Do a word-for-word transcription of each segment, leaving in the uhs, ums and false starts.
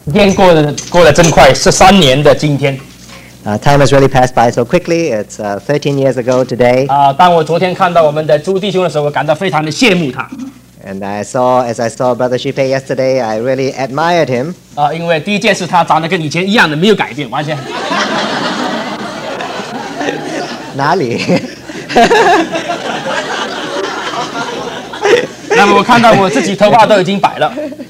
天过得过得真快，十三年的今天。 Uh, time has really passed by so quickly. It's uh, thirteen years ago today. 啊、当我昨天看到我们的朱弟兄的时候，我感到非常的羡慕他。 And I saw, as I saw Brother Shipe yesterday, I really admired him. 啊、因为第一件事他长得跟以前一样的，没有改变，完全。 哪里？ 那么我看到我自己头发都已经白了。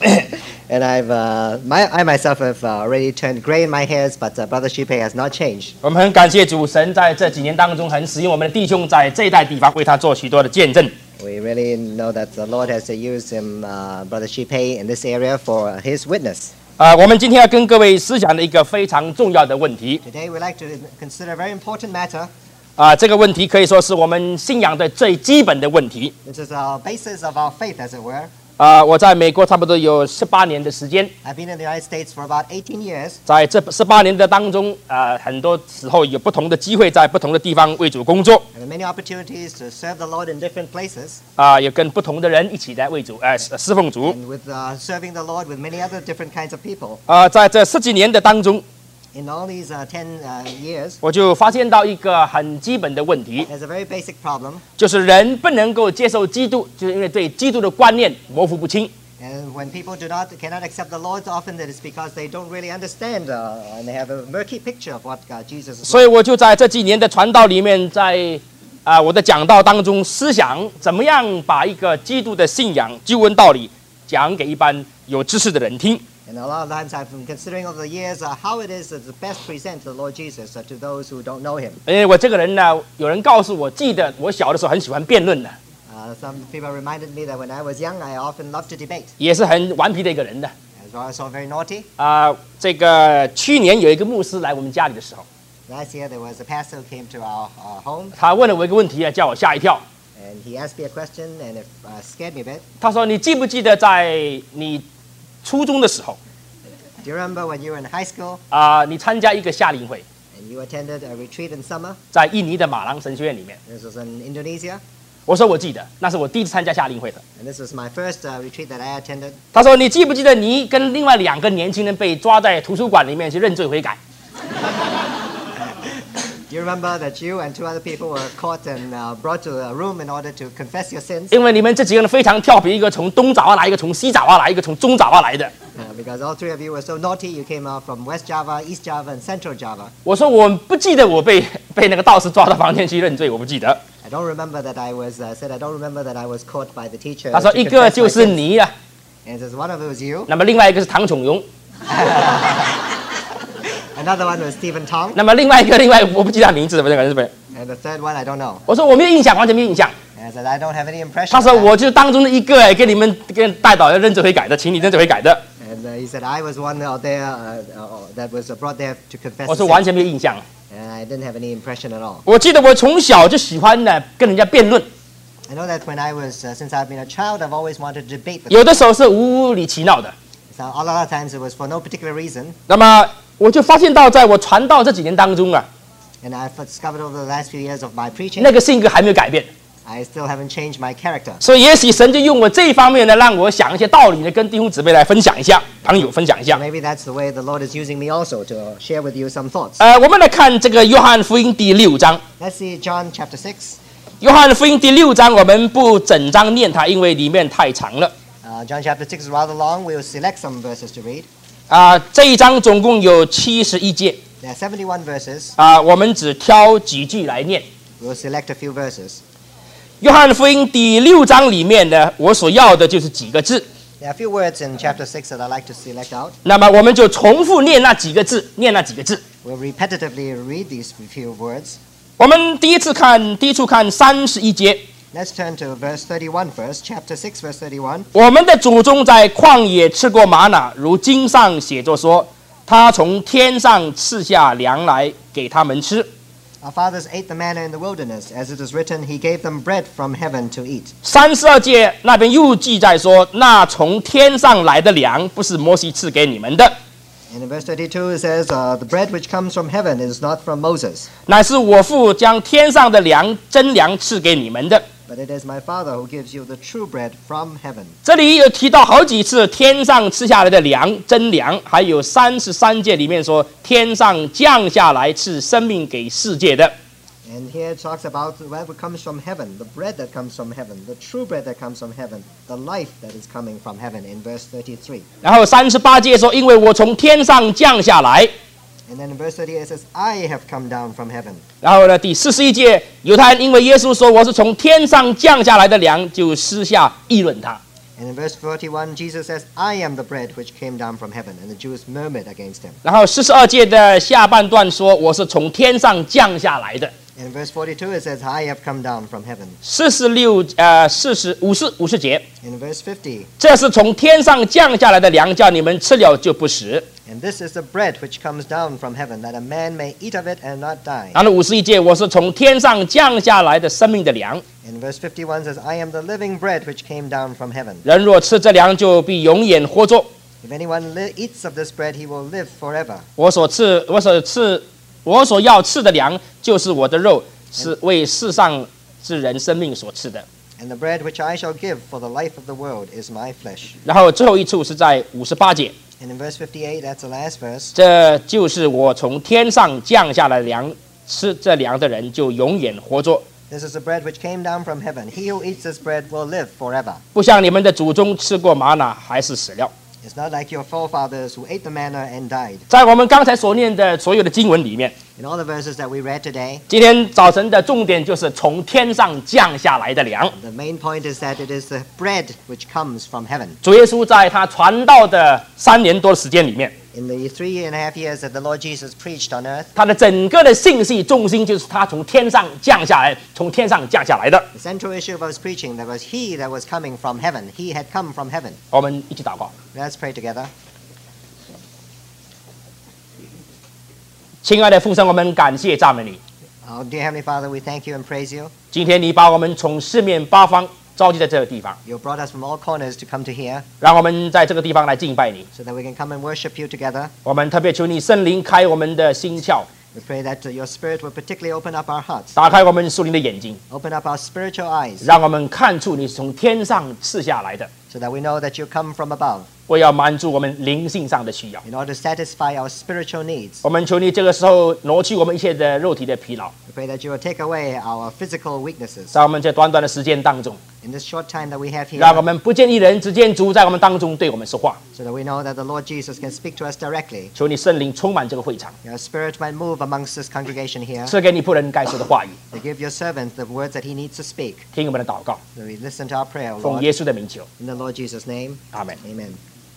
And I've, uh, my, I myself have uh, already turned gray in my hairs, but uh, Brother Shipe has not changed. 我们很感谢主神在这几年当中，很使用我们的弟兄在这一带地方为他做许多的见证。 We really know that the Lord has used him, uh, Brother Shipe, in this area for his witness. 啊、我们今天要跟各位思想的一个非常重要的问题。 Today we'd like to consider a very important matter. 啊、这个问题可以说是我们信仰的最基本的问题。 This is our basis of our faith, as it were. 啊、我在美国差不多有十八年的时间， I've been in the United States for about eighteen years. 在这十八年的当中，啊，很多时候有不同的机会，在不同的地方为主工作， I've had many opportunities to serve the Lord in different places. 啊、也跟不同的人一起来为主，呃，侍奉主。 And with uh, serving the Lord with many other different kinds of people. 啊、在这十几年的当中， In all these uh, ten uh, years, 我就发现到一个很基本的问题， there's a very basic problem. 就是人不能够接受基督，就是因为对基督的观念模糊不清。 And when people do not, cannot accept the Lord, often it is because they don't really understand uh, and they have a murky picture of what uh, Jesus is. 所以我就在这几年的传道里面，在啊、我的讲道当中，思想怎么样把一个基督的信仰、救恩道理讲给一般有知识的人听。 And a lot of times I've been considering over the years uh, how it is to best present the Lord Jesus uh, to those who don't know him. 因为我这个人呢，有人告诉我，记得我小的时候很喜欢辩论的， Uh, some people reminded me that when I was young, I often loved to debate. 也是很顽皮的一个人的。 As well, also very naughty. 啊、这个去年有一个牧师来我们家里的时候， Last year there was a pastor who came to our, our home 他问了我一个问题啊，叫我吓一跳。 and he asked me a question and it uh, scared me a bit. 他说：“你记不记得在你初中的时候 Do you remember when you were in high school 啊、你参加一个夏令会， and you attended a retreat in summer? 在印尼的马朗神学院里面？” This was in Indonesia 我说：“我记得，那是我第一次参加夏令会的。” and this was my first uh, retreat that I attended. 他说：“你记不记得你跟另外两个年轻人被抓在图书馆里面去认罪悔改？” Do you remember that you and two other people were caught and uh, brought to a room in order to confess your sins? 因为你们这几个人非常调皮，一个从东爪哇来，一个从西爪哇来，一个从中爪哇来的。 Uh, because all three of you were so naughty, you came out from West Java, East Java, and Central Java. 我说我不记得我被被那个道士抓到房间去认罪，我不记得。 I don't remember that I was uh, said I don't remember that I was caught by the teacher. 他说 to 一个 confess 就 my 是 sins. 你啊， And says one of it was you. 那么另外一个是唐宠荣， Another one was Stephen Tong. 那么另外一个另外我不记得他名字，不是是不是？ And the third one I don't know. 我说我没有印象，完全没有印象。 And I said I don't have any impression. 他 of 说 that. 我就是当中的一个，哎，给你们跟带导要认罪悔改的，请你认罪悔改的。 And uh, he said I was one out there uh, uh, that was brought there to confess. 我 the 说 sin. 完全没有印象。 And I didn't have any impression at all. 我记得我从小就喜欢呢跟人家辩论， I know that when I was, uh, since I've been a child, I've always wanted to debate with 有的时候是无理取闹的。 So a lot of times it was for no particular reason. 那么我就发现到，在我传道这几年当中啊， And I've discovered over the last few years of my preaching, 那个性格还没有改变。 I still haven't changed my character. 所以也许神就用我这一方面呢，让我想一些道理呢，跟弟兄姊妹来分享一下，朋友分享一下。 Maybe that's the way the Lord is using me also to share with you some thoughts. 呃，我们来看这个约翰福音第六章。 Let's see John chapter six. 约翰福音第六章，我们不整章念它，因为里面太长了。 Uh, John chapter six is rather long. We'll select some verses to read. 啊、这一章总共有七十一节。 There are seventy-one verses. 啊、我们只挑几句来念。 We'll select a few verses. 约翰福音第六章里面呢，我所要的就是几个字。 There are a few words in chapter six that I'd like to select out. 那么我们就重复念那几个字，念那几个字。 We'll repetitively read these few words. 我们第一次看，第一处看三十一节。 Let's turn to verse thirty-one first. Chapter six, verse thirty-one. 我们的祖宗在旷野吃过玛瑙，如经上写着说，他从天上赐下粮来给他们吃。 Our fathers ate the manna in the wilderness. As it is written, he gave them bread from heaven to eat. 三十二节那边又记载说，那从天上来的粮不是摩西赐给你们的， And in verse thirty-two, it says, uh, the bread which comes from heaven is not from Moses, 乃是我父将天上的粮真粮赐给你们的。 but it is my Father who gives you the true bread from heaven. 这里有提到好几次天上吃下来的粮，真粮，还有三十三节里面说天上降下来赐生命给世界的。 And here it talks about whatever comes from heaven, the bread that comes from heaven, the true bread that comes from heaven, the life that is coming from heaven in verse thirty-three. 然后三十八节说，因为我从天上降下来。 And then in verse thirty-eight it says, I have come down from heaven. 然后呢，第四十一节，犹太人因为耶稣说我是从天上降下来的粮，就私下议论他。 And in verse forty-one, Jesus says, I am the bread which came down from heaven. And the Jews murmured against him. 然后四十二节的下半段说我是从天上降下来的。 In verse forty-two it says, I have come down from heaven. 四十六呃四十五十五十节， In verse fifty, 这是从天上降下来的粮，叫你们吃了就不死。 and this is the bread which comes down from heaven, that a man may eat of it and not die. 然后五十一节，我是从天上降下来的生命的粮， In verse fifty-one says, I am the living bread which came down from heaven. 人若吃这粮，就必永远活着。 If anyone li- eats of this bread, he will live forever. 我所吃，我所吃，我所要吃的粮，就是我的肉，是为世上之人生命所吃的。 And the bread which I shall give for the life of the world is my flesh. 然后最后一处是在五十八节， And in verse fifty-eight, that's the last verse. 这就是我从天上降下来的粮，吃这粮的人就永远活着。 This is the bread which came down from heaven. He who eats this bread will live forever. 不像你们的祖宗吃过玛瑙，还是死了。 It's not like your forefathers who ate the manna and died. 在我们刚才所念的所有的经文里面， In all the verses that we read today, 今天早晨的重点就是从天上降下来的粮。 the main point is that it is the bread which comes from heaven. 主耶稣在他传道的三年多的时间里面， In the three and a half years that the Lord Jesus preached on earth, 他的整个的信息重心就是他从天上降下来，从天上降下来的。 the central issue of his preaching, that was he that was coming from heaven. He had come from heaven. 我们一起祷告， Let's pray together. 亲爱的父神，我们感谢赞美你。 Our dear Heavenly Father, we thank you and praise you. 今天你把我们从四面八方召集在这个地方， You brought us from all corners to come to here 让我们在这个地方来敬拜你。 so that we can come and worship you together. 我们特别求你圣灵开我们的心窍， We pray that uh, your Spirit will particularly open up our hearts, 打开我们属灵的眼睛， open up our spiritual eyes, 让我们看出你是从天上赐下来的， so that we know that you come from above 为要满足我们灵性上的需要。 in order to satisfy our spiritual needs. 我们求你这个时候挪去我们一切的肉体的疲劳， We pray that you will take away our physical weaknesses. 在我们这短短的时间当中， In this short time that we have 让我 here, 们不见一人，只见主在我们当中对我们说话。 so that we know that the Lord Jesus can speak to us directly. 求你圣灵充满这个会场， Your Spirit might move amongst this congregation here 赐给你仆人该说的话语， to give your servant the words that he needs to speak. 听我们的祷告， So we listen to our prayer, 奉 Lord, 耶稣的名求， in the Lord Jesus' name. 阿门。 Amen.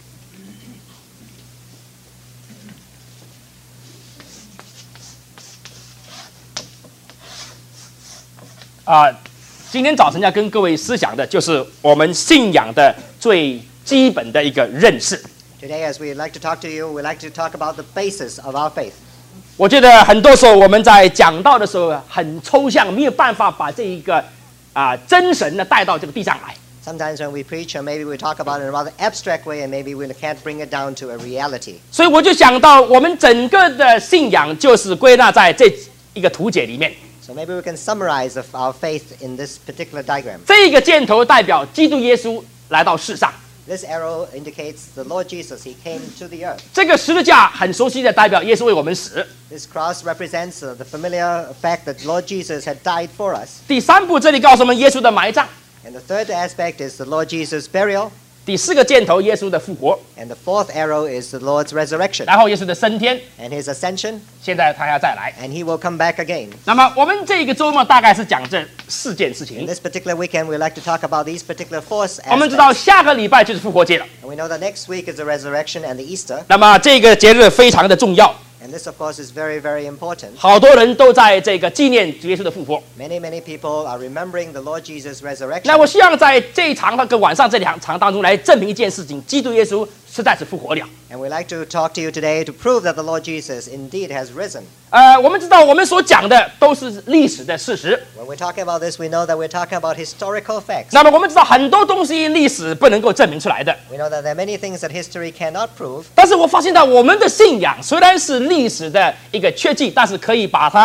啊、今天早晨要跟各位思想的就是我们信仰的最基本的一个认识。 Today, as we'd like to talk to you, we'd like to talk about the basis of our faith. 我觉得很多时候我们在讲道的时候很抽象，没有办法把这一个啊、真神呢带到这个地上来。 Sometimes when we preach, or maybe we talk about it in a rather abstract way, and maybe we can't bring it down to a reality. 所以我就想到，我们整个的信仰就是归纳在这一个图解里面。 So maybe we can summarize of our faith in this particular diagram. 这个箭头代表基督耶稣来到世上， This arrow indicates the Lord Jesus. He came to the earth. 这个十字架很熟悉的代表耶稣为我们死。 This cross represents uh, the familiar fact that Lord Jesus had died for us. 第三步这里告诉我们耶稣的埋葬。 And the third aspect is the Lord Jesus' burial. 第四个箭头耶稣的复活， And the fourth arrow is the Lord's resurrection 然后耶稣的升天， and his ascension, 现在他要再来。 and he will come back again. 那么我们这个周末大概是讲这四件事 In 情。 this particular weekend, we'd like to talk about these particular four 我们知 aspects. 道下个礼拜就是复活节了， And we know that next week is the resurrection and the Easter. 那么这个节日非常的重要， And this, of course, is very, very important. 好多人都在这个纪念主耶稣的复活。 Many, many people are remembering the Lord Jesus' 那 resurrection. 我希望在这一场跟晚上这两场当中来证明一件事情：基督耶稣实在是复活了。 And we'd like to talk to you today to prove that the Lord Jesus indeed has risen. 呃，我们知道我们所讲的都是历史的事实。 When we're talking about this, we know that we're talking about historical facts. 那么我们知道很多东西历史不能够证明出来的。 We know that there are many things that history cannot prove. 但是我发现到我们的信仰虽然是历史的一个缺迹，但是可以把它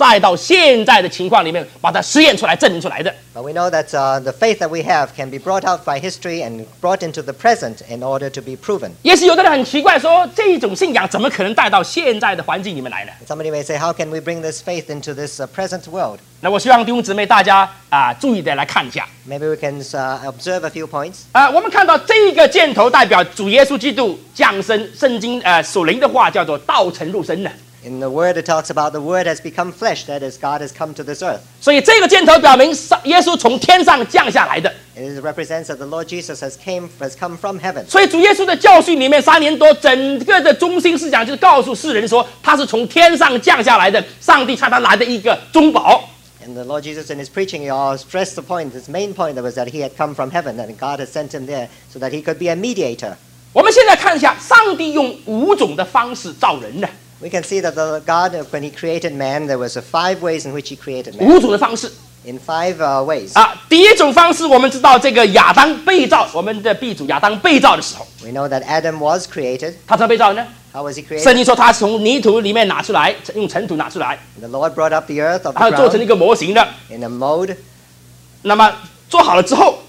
再到现在的情况里面把它实验出来、证明出来的。 But we know that uh, the faith that we have can be brought out by history and brought into the present in order to be proven. 也许有的人很奇怪说，这种信仰怎么可能带到现在的环境里面来呢？ Somebody may say, how can we bring this faith into this uh, present world? 那我希望弟兄姊妹大家啊、注意的来看一下。 Maybe we can uh, observe a few points. 啊、我们看到这个箭头代表主耶稣基督降生，圣经呃属灵的话叫做道成肉身呢。 In the Word, it talks about the Word has become flesh, that is, God has come to this earth. 所以这个箭头表明上耶稣从天上降下来的。 It represents that the Lord Jesus has came has come from heaven. 所以主耶稣的教训里面三年多，整个的中心思想就是告诉世人说，他是从天上降下来的，上帝差他来的一个中保。 And the Lord Jesus in his preaching, he all stressed the point, his main point was that he had come from heaven and God had sent him there so that he could be a mediator. 我们现在看一下，上帝用五种的方式造人的， We can see that the God, when he created man, there was uh, five ways in which he created man. 五种的方式 In five uh, ways. 啊。第一种方式，我们知道这个亚当被造，我们的鼻祖亚当被造的时候， We know that Adam was created. 他怎么被造呢？ How was he 圣 created? 经说他是从泥土里面拿出来，用尘土拿出来， The Lord brought up the earth of 然后 the 做成 ground 一个模型的。 in a mold. 那么做好了之后，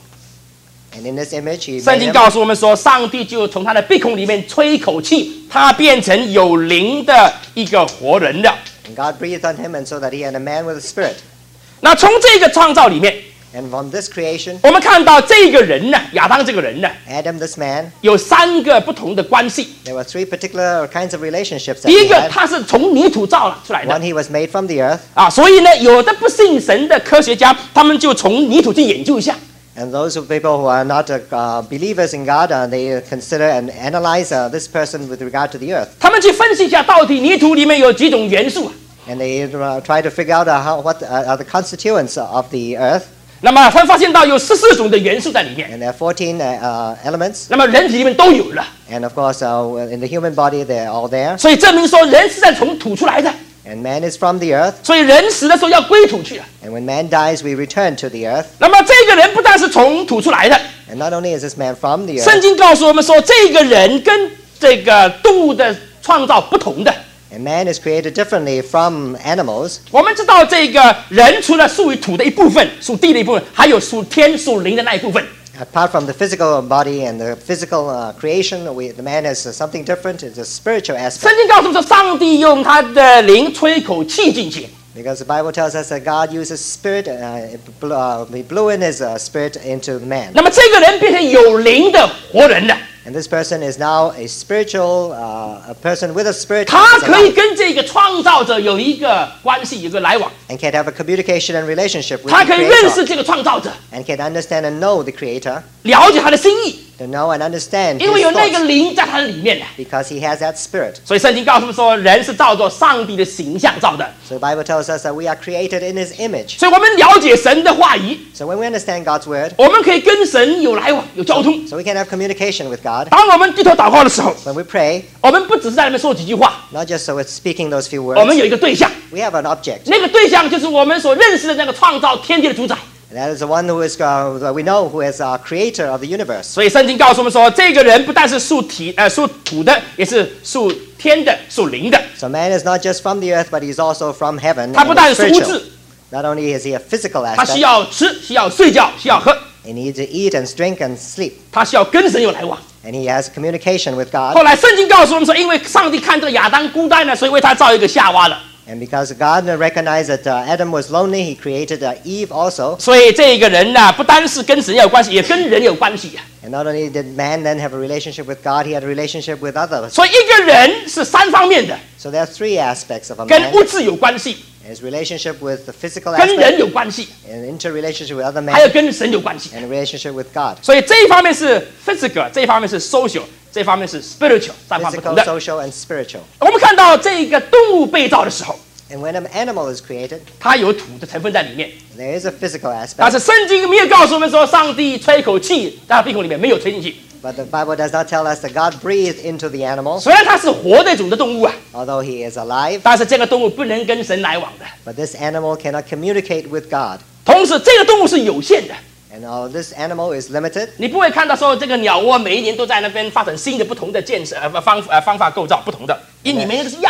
And in this image, he 圣 made 经 him. 告诉我们说，上帝就从他的鼻孔里面吹一口气，他变成有灵的一个活人了。 And God breathed on him, and so that he had a man with a spirit. 那从这个创造里面， And from this creation, 我们看到这个人呢，亚当这个人呢， Adam, this man, 有三个不同的关系。 there were three particular kinds of relationships that 第 he 一个， had. 他是从泥土造了出来 One, 的 he was made from the earth. 啊，所以呢，有的不信神的科学家，他们就从泥土去研究一下。 And those who, people who are not uh, uh, believers in God, uh, they consider and analyze uh, this person with regard to the earth. 他们去分析一下，到底泥土里面有几种元素啊？ And they uh, try to figure out uh, how, what uh, are the constituents of the earth. 那么他们发现到有十四种的元素在里面， And there are fourteen uh, uh, elements. 那么人体里面都有了， And of course, uh, in the human body, they're all there. 所以证明说人是在从土出来的。 And man is from the earth. 所以人死的时候要归土去了。 And when man dies, we return to the earth. 那么这个人不但是从土出来的， And not only is this man from the 圣 earth, 经告诉我们说，这个人跟这个动物的创造不同的。 and man is created differently from animals. 我们知道，这个人除了属于土的一部分、属地的一部分，还有属天、属灵的那一部分。 Apart from the physical body and the physical uh, creation, we, the man has uh, something different. It's a spiritual 圣 aspect. 经告诉我们说，上帝用他的灵吹口气进去， Because the Bible tells us that God uses spirit, uh, it blew, uh, he blew in his uh, spirit into the man. 那么这个人变成有灵的活人了， And this person is now a spiritual, uh, a person with a spirit 他 that is 可以 alive 跟这个创造者有一个关系，有个来往， and can have a communication and relationship with 他 the 可以认识 Creator 这个创造者， and can understand and know the Creator, 了解他的心意， to know and understand 因为 his 有那个 thoughts 灵在他的里面呢。 because he has that spirit. 所以圣经告诉我们说，人是照着上帝的形象造的。 So the Bible tells us that we are created in his image. 所以我们了解神的话语， So when we understand God's word, 我们可以跟神有来往、有交通。 so we can have communication with God. 当我们低头祷告的时候， When we pray, 我们不只是在那边说几句话， not just so it's speaking those few 我们 words, 有一个对象， we have an object. 那个对象就是我们所认识的那个创造天地的主宰。 And that is the one who is, uh, that we know who is our creator of the universe. 所以圣经告诉我们说，这个人不但是属体呃属土的，也是属天的、属灵的。 So man is not just from the earth, but he's also from heaven. 他不 and 但 is 是物 spiritual. 质， Not only is he a physical 他需 aspect, 要吃，需要睡觉，需要喝， he needs to eat and drink and sleep. 他需要跟神有来往。 And he has communication with 后 God. 来圣经告诉我们说，因为上帝看这个亚当孤单呢，所以为他造一个夏娃了。 And because God recognized that uh, Adam was lonely, he created uh, Eve also. 所以这个人呢、不单是跟神有关系，也跟人有关系啊。 And not only did man then have a relationship with God, he had a relationship with others. 所以一个人是三方面的， So there are three aspects of a 跟 man. 物质有关系， His relationship with the physical 跟人 aspect, 有关系， an interrelationship with other 还有 men, 跟神有关系。 and a relationship with God. 所以这一方面是 physical， 这一方面是 social， 这一方面是 spiritual， 三方不同 Physical, 的。 social, and spiritual. 我们看到这个动物被造的时候， And when an animal is created, 它有土的成分在里面， there is a physical 但 aspect. 是圣经没有告诉我们说，上帝吹一口气在它鼻孔里面没有吹进去。 But the Bible does not tell us that God breathed into the animal, 虽然它是活的一种的动物啊， although he is alive. 但是这个动物不能跟神来往的。 But this animal cannot communicate with God. 同时，这个动物是有限的， And uh, this animal is limited. 你不会看到说这个鸟窝每一年都在那边发展新的不同的建设呃方呃方法构造不同的，因为你们那个是一样的。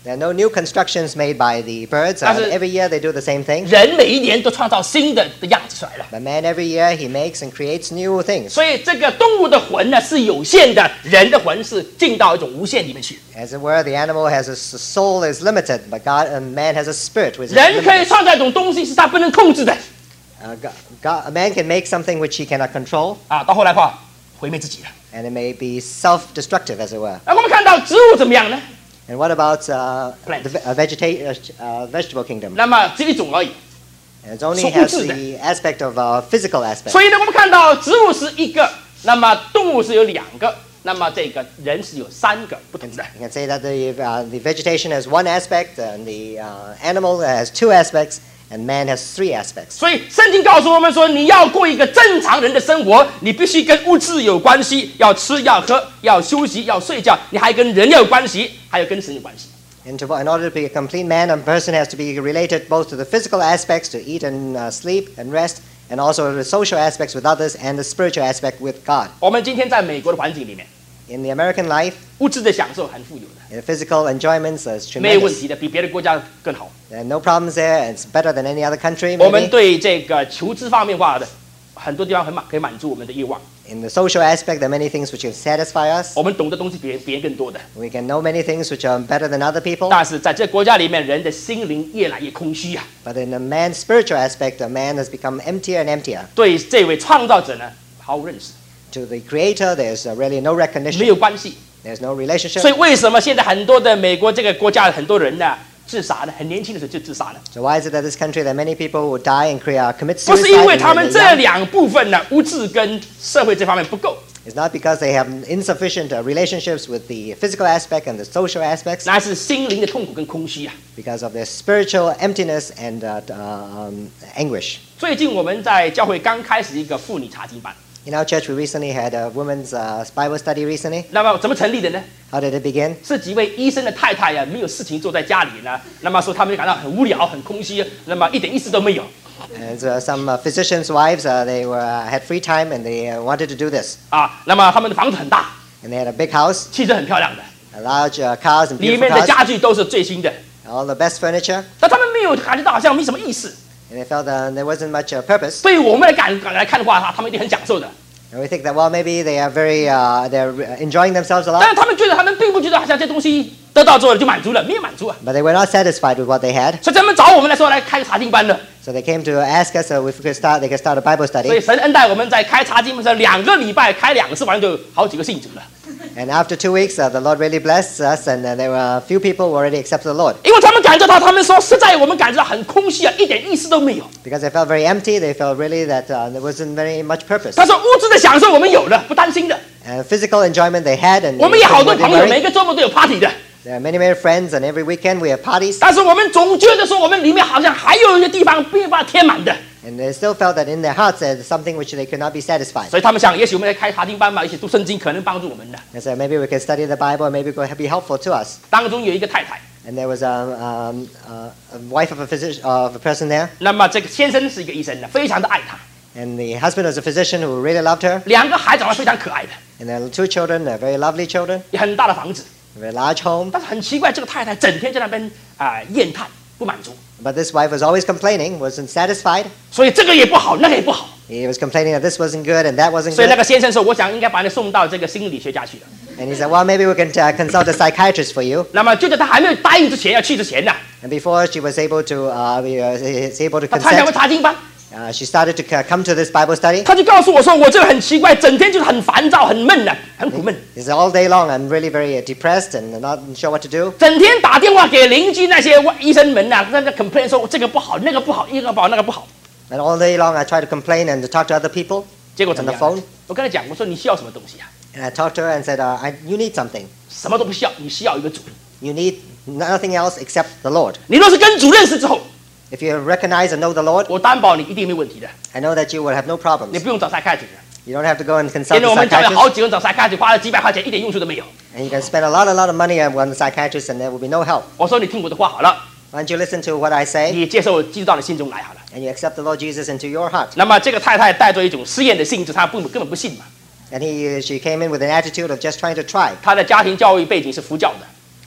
There are no new constructions made by the birds. Uh, 但是- every year they do the same thing. 人每一年都创造新的的样子出来了。 But man, every year he makes and creates new things. 所以这个动物的魂呢是有限的，人的魂是进到一种无限里面去。 As it were, the animal has a s- soul is limited, but God and man has a spirit which is 人可以 limited. 创造一种东西是他不能控制的 Uh, God, God, a man can make something which he cannot control, 啊，到后来的话毁灭自己了。 and it may be self-destructive, as it were. 那我们看到植物怎么样呢？ And what about uh, Plants. the ve- uh, vegeta- uh, uh, vegetable kingdom? 那么只有一种而已。 And it only 是物 has 质的。 the aspect of uh, physical aspect. 所以呢，我们看到植物是一个，那么动物是有两个，那么这个人是有三个不同的。 You can say that the, uh, the vegetation has one aspect, and the uh, animal has two aspects, and man has three aspects. 所以圣经告诉我们说，你要过一个正常人的生活，你必须跟物质有关系，要吃要喝要休息要睡觉，你还跟人有关系，还有跟神有关系。 And to, in order to be a complete man, a person has to be related both to the physical aspects, to eat and uh, sleep and rest, and also the social aspects with others, and the spiritual aspect with God. 我们今天在美国的环境里面， In the American life, 物质的享受很富有的， the physical enjoyments is 没有问 tremendous. 题的，比别的国家更好。 There are no problems there, and it's better than any other country. 我们 Maybe. 对这个求知方面化的很多地方很满可以满足我们的欲望， In the social aspect, there are many things which can satisfy us. 我们懂的东西比别别人更多的。 We can know many things which are better than other people. 但是在这个国家里面，人的心灵越来越空虚啊， But in the man's spiritual aspect, a man has become emptier and emptier. 对这位创造者呢毫无认识， To the Creator, there's uh, really no 没 recognition. 有关系。 There's no relationship. 所以为什么现在很多的美国这个国家的很多人呢自杀呢？很年轻的时候就自杀了， So why is it that this country there are many people who die and create, uh, commit 不 suicide? 是因为 when 他们 they're 这 young? 两部分呢物质跟社会这方面不够， It's not because they have insufficient uh, relationships with the physical aspect and the social aspects, 那是心灵的痛苦跟空虚啊。 because of their spiritual emptiness and uh, uh, um, anguish. 最近我们在教会刚开始一个妇女查经班， In our church, we recently had a women's uh, Bible study recently. 那么怎么成立的呢？ How did it begin? 是几位医生的太太呀、没有事情做在家里呢，那么说他们就感到很无聊、很空虚，那么一点意思都没有 And uh, some uh, physicians' wives, uh, they were, uh, had free time and they uh, wanted to do this. 啊。那么他们的房子很大， And they had a big house, 汽车很漂亮的， a large uh, cars and 里 beautiful 面的 cars, 家具都是最新的， all the best furniture. 但他们没有感觉到好像没什么意思。 And they felt uh, there wasn't much uh, purpose. 对于我们来感来看的话，他们一定很享受的。 And we think that, well, maybe they are very, uh, they're uh, enjoying themselves a 但是 lot. 他们觉得他们并不觉得好像这东西得到之后就满足了，没有满足啊。 But they were not satisfied with what they had. 所以他们找我们来说来开查经班的。 So they came to ask us uh, if we could start, they could start a Bible 所以 study. 神恩待我们在开查经班的时候，两个礼拜开两次，完就有好几个信主了。 And after two weeks, uh, the Lord really blessed us, and uh, there were a few people who already accepted the Lord. 因为他们感觉到，他们说实在我们感觉到很空虚啊，一点意思都没有。 Because they felt very empty, they felt really that uh, there wasn't very much purpose. 他说物质的享受我们有了，不担心的。 And physical enjoyment they had, and 我们也好多 they 朋友， worried. 每个周末都有 party 的。 There are many, many friends, and every weekend we have parties. 但是我们总觉得说，我们里面好像还有一些地方没有办法填满的。 And they still felt that in their hearts there's something which they could not be satisfied. 所以他们想，也许我们来开查经班吧，一起读圣经，可能帮助我们的。 And so maybe we can study the Bible, maybe it could be helpful to us. 当中有一个太太， And there was a, um, uh, a wife of a physician, of a person there, 那么这个先生是一个医生的，非常的爱她。 and the husband was a physician who really loved her. 两个孩子长得非常可爱的， And there are two children, they're very lovely children, 也很大的房子。 a very large home. 但是很奇怪，这个太太整天在那边啊、厌叹，不满足， But this wife was always complaining, wasn't satisfied. 所以这个也不好，那个也不好。 He was complaining that this wasn't good and that wasn't 所以那 good. 个先生说：“我想应该把你送到这个心理学家去了。 And he said, well, maybe we can uh, consult a psychiatrist for you. ” 那么就在他还没有答应之前，要去之前呢， And before she was able to, uh, be, uh, is able to 他参加过 consent, 查经班， uh, she started to c- come to this Bible study. 他就告诉我说：“我这个很奇怪，整天就是很烦躁、很闷的，很苦闷， He said, all day long, I'm really very uh, depressed and not sure what to do. 整天打电话给邻居那些医生们呐、在那 complain 说这个不好，那个不好，一个不好，那个不好。 And all day long, I try to complain and to talk to other people 结果怎 on 么 the 样 phone. 我跟他讲，我说你需要什么东西啊？ And I talked to her and said, uh, I, you need something. 什么都不需要，你需要一个主。 You need nothing else except the Lord. 你若是跟主认识之后， If you recognize and know the Lord, 我担保你一定没问题的， I know that you will have no 你 problems. 不用找 psychiatrist 的。 You don't have to go and 现 consult 在 a 我们教有 psychiatrist. 好几个人找 psychiatrist，花了几百块钱，一点用处都没有。 And you can spend a lot, a lot of money on one psychiatrist and there will be no help. 我说你听我的话好了， Why don't you listen to what I say 你接受基督到你心中来好了。 and you accept the Lord Jesus into your heart? 那么这个太太带着一种试验的性质，她不根本不信嘛。 And he, she came in with an attitude of just trying to try. 她的家庭教育背景是佛教的，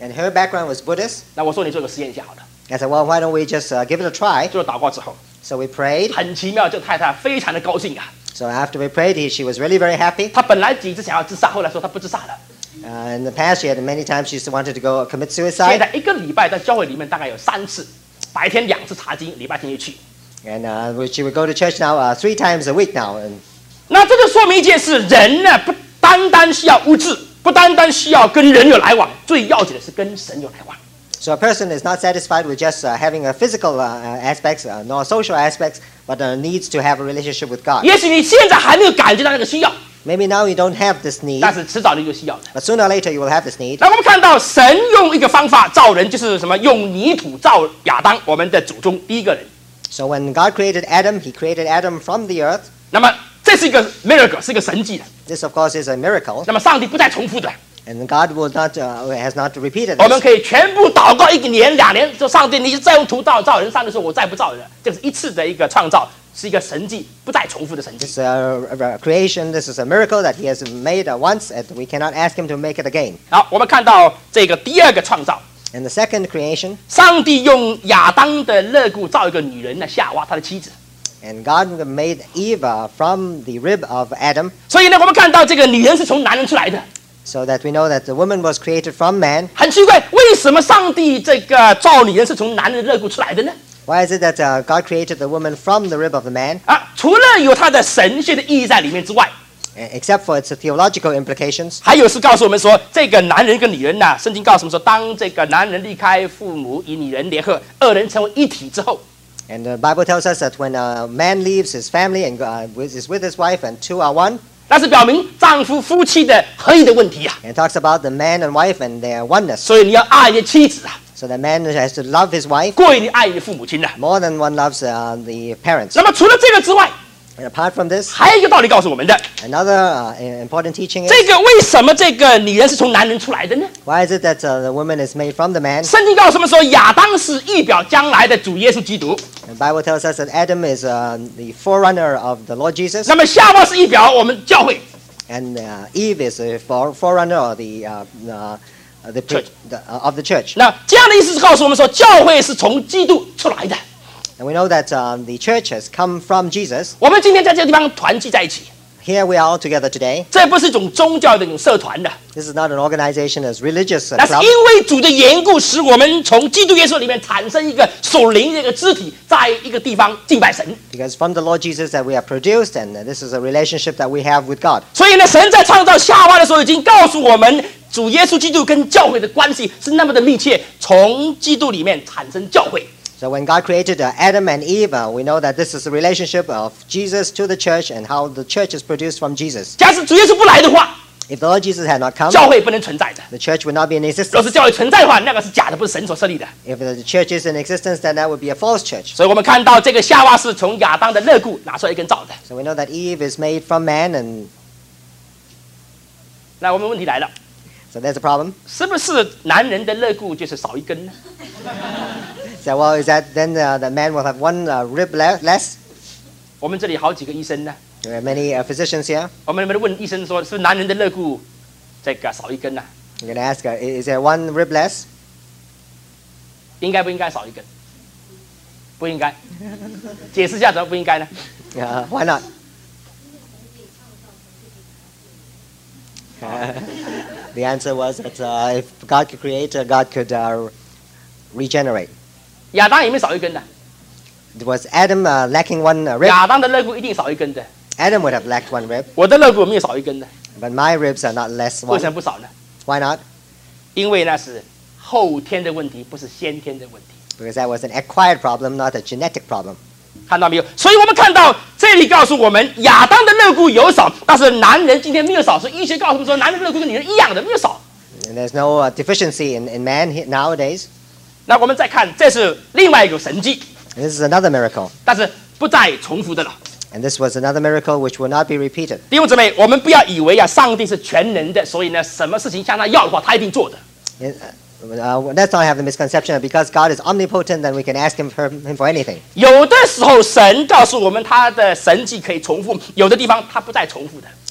And her background was Buddhist. 那我说你做个实验一下好了， I said, well, why don't we just uh, give it a try? 做了祷告之后， So we prayed. 很奇妙，这太太非常的高兴啊。 So after we prayed, he, she was really very happy. 她本来几次想要自杀，后来说她不自杀了。 Uh, in the past, she had many times she wanted to go commit 现 suicide. 在一个礼拜在教会里面大概有三次，白天两次查经，礼拜天就去。 And uh, she would go to church now uh, three times a week now. And 那这就说明一件事：人呢，不单单需要物质，不单单需要跟人有来往，最要紧的是跟神有来往。 so a person is not satisfied with just uh, having a physical uh, aspects, uh, nor social aspects, but uh, needs to have a relationship with God. 也许你现在还没有感觉到那个需要， Maybe now you don't have this need, 但是迟早你就需要的。 but sooner or later you will have this need. 那我们看到神用一个方法造人，就是什么？用泥土造亚当，我们的祖宗第一个人。 So when God created Adam, he created Adam from the earth. 那么这是一个 miracle， 是一个神迹的。 This, of course, is a miracle. 那么上帝不再重复的， And God will not, uh, has not repeated 我们 this. 可以全部祷告一年两年，说上帝，你再用土造造人。上帝说，我再不造人了。这是一次的一个创造，是一个神迹，不再重复的神迹。 This is a, a creation, this is a miracle that he has made uh, once, and we cannot ask him to make it again. 好，我们看到这个第二个创造， And the second creation, 上帝用亚当的肋骨造一个女人呢，夏娃他的妻子。 and God made Eve uh, from the rib of Adam, 所以呢，我们看到这个女人是从男人出来的。 so that we know that the woman was created from man. 很奇怪，为什么上帝这个造女人是从男人的肋骨出来的呢？ Why is it that uh, God created the woman from the rib of the man? 啊，除了有它的神学的意义在里面之外， Except for its theological implications. 还有是告诉我们说，这个男人跟女人呐、圣经告诉我们说，当这个男人离开父母，与女人联合，二人成为一体之后， And the Bible tells us that when a man leaves his family and uh, with- is with his wife and two are one, 那是表明丈夫夫妻的合一的问题啊。 and it talks about the man and wife and their oneness. 所以你要爱你的妻子啊， So the man has to love his wife 过于你爱你的父母亲呐、 more than one loves uh, the parents. 那么除了这个之外， And apart from this, 还有一个道理告诉我们的， another uh, important teaching is, 这个为什么这个女人是从男人出来的呢？ why is it that uh, the woman is made from the man? 圣经告诉我们说，亚当是预表将来的主耶稣基督， The Bible tells us that Adam is uh, the forerunner of the Lord Jesus, 那么夏娃是预表我们教会。 and uh, Eve is a fore- forerunner of the, uh, uh, the, Church. the uh, of the church. 那这样的意思是告诉我们说，教会是从基督出来的。 And we know that um, the church has come from Jesus. 我们今天在这个地方团聚在一起， Here we are all together today. 这不是一种宗教的一种社团的， This is not an organization as religious uh, 那是 club. 因为主的缘故，使我们从基督耶稣里面产生一个属灵的一个肢体，在一个地方敬拜神。 Because from the Lord Jesus that we are produced, and uh, this is a relationship that we have with God. 所以呢，神在创造夏娃的时候，已经告诉我们，主耶稣基督跟教会的关系是那么的密切，从基督里面产生教会。 So when God created uh, Adam and Eve, uh, we know that this is a relationship of Jesus to the church and how the church is produced from Jesus. 假使主耶稣不来的话， If the Lord Jesus had not come, 教会不能存在的。 the church would not be in 若 existence. 是教会存在的话，那个是假的，不是神所设立的。 If the church is in existence, then that would be a false church. 所以我们看到这个夏娃是从亚当的肋骨拿出来一根造的。 So we know that Eve is made from man, and 那我们问题来了， so there's a problem. 是不是男人的肋骨就是少一根呢？ So well, is that then uh, the man will have one uh, rib le- less? 我们这里好几个医生呢， There are many uh, physicians here. 我们能不能问医生说，是不是男人的肋骨这个少一根呢、 I'm going to ask, uh, is there one rib less? 应该不应该少一根？不应该。解释一下怎么不应该呢？ Uh, why not? Uh, the answer was that uh, if God could create, uh, God could uh, regenerate. 亚当有没有少一根的？ It was Adam uh, lacking one uh, rib. 亚当的肋骨一定少一根的。 Adam would have lacked one rib, 我的肋骨有没有少一根的？ but my ribs are not less 为 one. 什么不少呢？ Why not? 因为那是后天的问题，不是先天的问题。 Because that was an acquired problem, not a genetic problem. 看到没有？所以我们看到这里告诉我们，亚当的肋骨有少，但是男人今天没有少。所以医学告诉我们说，男人的肋骨跟女人一样的，没有少。 And there's no uh, deficiency in, in man he- nowadays. 那我们再看，这是另外一个神迹， And this is another miracle. 但是不再重复的了。 And this was another miracle which will not be repeated. 弟兄姊妹，我们不要以为啊，上帝是全能的，所以呢，什么事情向他要的话，他一定做的。 It- Uh, let's not have the misconception that because God is omnipotent, then we can ask him for, him for anything. 有的时候，神告诉我们他的神迹可以重复，有的地方他不再重复的。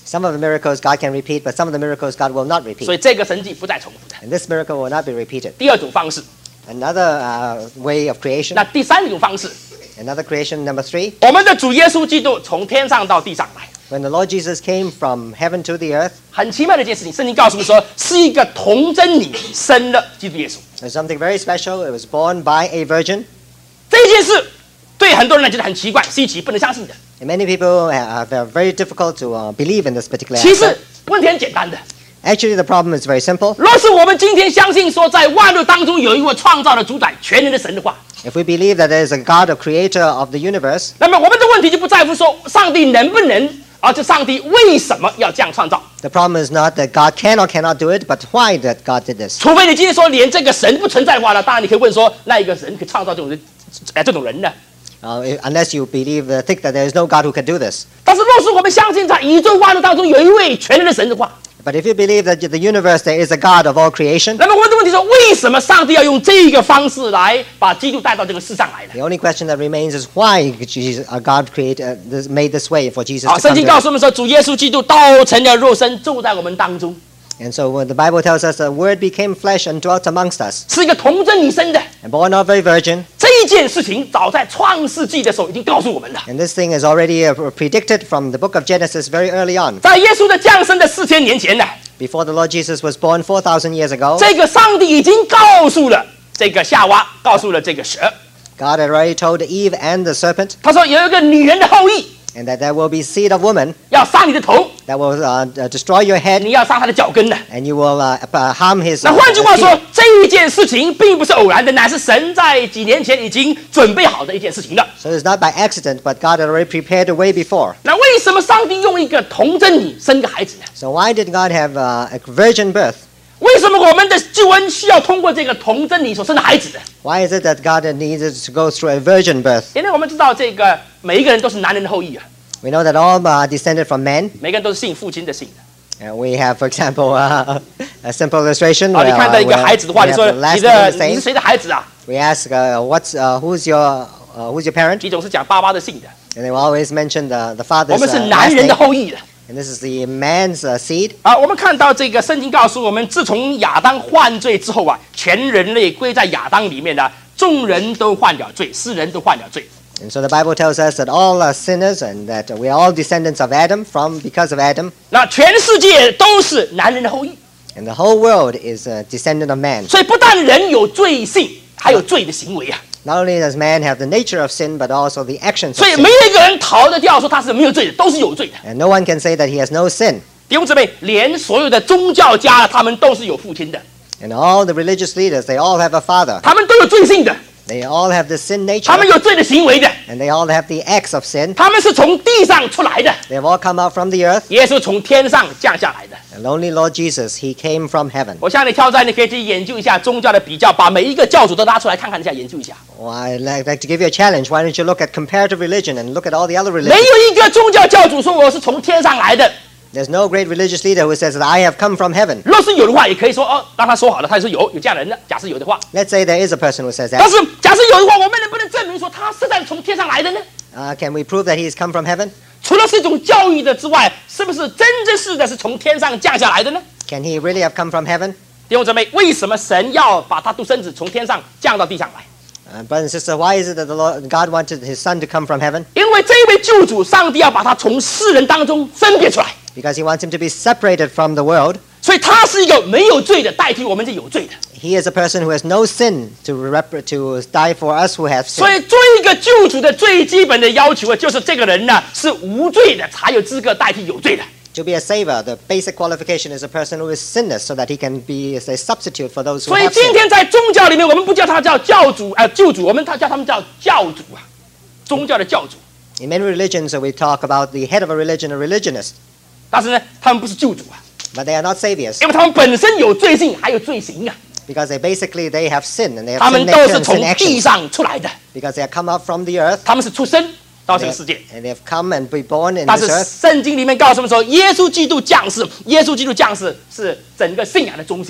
Some of the miracles God can repeat, but some of the miracles God will not 所 repeat. 以这个神迹不再重复的。 And this miracle will not be repeated. 第二种方式， Another uh, way of creation, 那第三种方式， another creation, number three, 我们的主耶稣基督从天上到地上来， when the Lord Jesus came from heaven to the earth, 很奇妙的一件事情。圣经告诉我们说，是一个童贞女生了基督耶稣。 there's something very special. It was born by a virgin. 这件事对很多人来觉得很奇怪、稀奇、不能相信的。 And many people uh, are very difficult to uh, believe in this particular 其实 aspect. 问题很简单的， Actually, the problem is very simple. 若是我们今天相信说，在万物当中有一位创造的主宰、全能的神的话， If we believe that there is a God, a creator of the universe, 那么我们的问题就不在乎说上帝能不能，而是上帝为什么要这样创造。 the problem is not that God can or cannot do it, but why that God did this. 除非你今天说连这个神不存在的话呢，当然你可以问说，那一个神可以创造这种人，哎，这种人呢？ Uh, unless you believe, uh, think that there is no God who can do this. 但是若是我们相信在宇宙万物当中有一位全能的神的话， But if you believe that the universe there is a God of all creation, 那么我们的问题是，为什么上帝要用这个方式来把基督带到这个世上来呢？ the only question that remains is why Jesus, uh, God create, uh, this, made this way for Jesus 好， to 圣 come 经 to 告 earth. 诉我们说，主耶稣基督道成了肉身，住在我们当中， And so when the Bible tells us the Word became flesh and dwelt amongst us, 是一个童贞女生的。 and born of a virgin, 这一件事情早在创世纪的时候已经告诉我们了。 and this thing is already uh, predicted from the book of Genesis very early on. 在耶稣的降生的四千年前呢， Before the Lord Jesus was born four thousand years ago, 这个上帝已经告诉了这个夏娃，告诉了这个蛇， God had already told Eve and the serpent, 他说有一个女人的后裔 and that there will be seed of woman 要杀你的头， that will uh, uh, destroy your head, 你要杀他的脚跟的。 and you will uh, uh, harm his. 那 uh, 换句话 feet. 说，这一件事情并不是偶然的，乃是神在几年前已经准备好的一件事情了。 So it's not by accident, but God had already prepared a way before. 那为什么上帝用一个童贞女生个孩子呢？ So why did God have uh, a virgin birth? 为什么我们的救恩需要通过这个童贞女所生的孩子呢？ Why is it that God needed to go through a virgin birth? 因为我们知道，这个每一个人都是男人的后裔啊， We know that all are descended from men. 每个人都是信父亲的姓的。 Uh, we have, for example, uh, a simple illustration 好， where 你看到 uh, 一个 where 孩子的话， we 你 have 说 the 你 last 的 name 你 the 是 same. 谁的孩子啊？ We ask, uh, what's uh, who's your uh, who's your parent? 你总是讲爸爸的姓的。 And they will always mention the the 我 father's 们是 uh, 男 last 人的 name. 后裔的。 And this is the man's uh, seed. 啊，我们看到这个圣经告诉我们，自从亚当犯罪之后啊，全人类归在亚当里面呢，众人都犯了罪，世人都犯了罪。 And so the Bible tells us that all are sinners and that we are all descendants of Adam from because of Adam. 那全世界都是男人的后裔， And the whole world is a descendant of man. 所以不但人有罪性，还有罪的行为啊。 Not only does man have the nature of sin, but also the actions of 所以 sin. 没有一个人逃得掉说他是没有罪的，都是有罪的。 And no one can say that he has no sin. 弟兄姊妹，连所有的宗教家他们都是有父亲的， And all the religious leaders, they all have a father. 他们都有罪性的， They all have the sin 他们 nature. 有罪的行为的， And they all have the acts of sin. 他们是从地上出来的， They have all come out from the earth. 耶稣从天上降下来的。 And only Lord Jesus, he came from heaven. 我向你挑战，你可以去研究一下宗教的比较，把每一个教主都拉出来看看一下，研究一下。 Well, I'd like, like to give you a challenge. Why don't you look at comparative religion and look at all the other 没 religions? 有一个宗教教主说我是从天上来的。 There's no great religious leader who says that I have come from heaven. 若是有的话，也可以说哦，让他说好了，他说有有这样的人的。假设有的话， Let's say there is a person who says 但 that. 是假设有的话，我们能不能证明说他是在从天上来的呢？ Uh, can we prove that he has come from heaven? 除了是一种教育的之外，是不是真真是的是从天上降下来的呢？ Can he really have come from heaven? 弟兄姊妹，为什么神要把他独生子从天上降到地上来？ Uh, brothers and sisters, why is it that the Lord, God wanted his son to come from heaven? 因为这一位救主，上帝要把他从世人当中分别出来， Because he wants him to be separated from the world. 所以他是一个没有罪的，代替我们这有罪的。 He is a person who has no sin to, rep- to die for us who have 所 sin. 以做一个救主的最基本的要求啊，就是这个人呢是无罪的，才有资格代替有罪的。 To be a savior, the basic qualification is a person who is sinless so that he can be a substitute for those who 所以 have 今 sin. 天在宗教里面，我们不叫他叫教主，呃，救主，我们他叫他们叫教主啊，宗教的教主。 In many religions, we talk about the head of a religion, a religionist, 但是呢，他们不是救主啊， but they are not saviors 因为他们本身有罪性，还有罪行啊， because they basically they have sin and they 他 have 们 sin 都 nature 是 and 从 sin 地 actions 上出来的， because they have come out from the earth 他们是出生到这 and 个世界。 they have come and be born in 但 this 是 earth. 圣经里面告诉我们说，耶稣基督降世，耶稣基督降世是整个信仰的中心啊。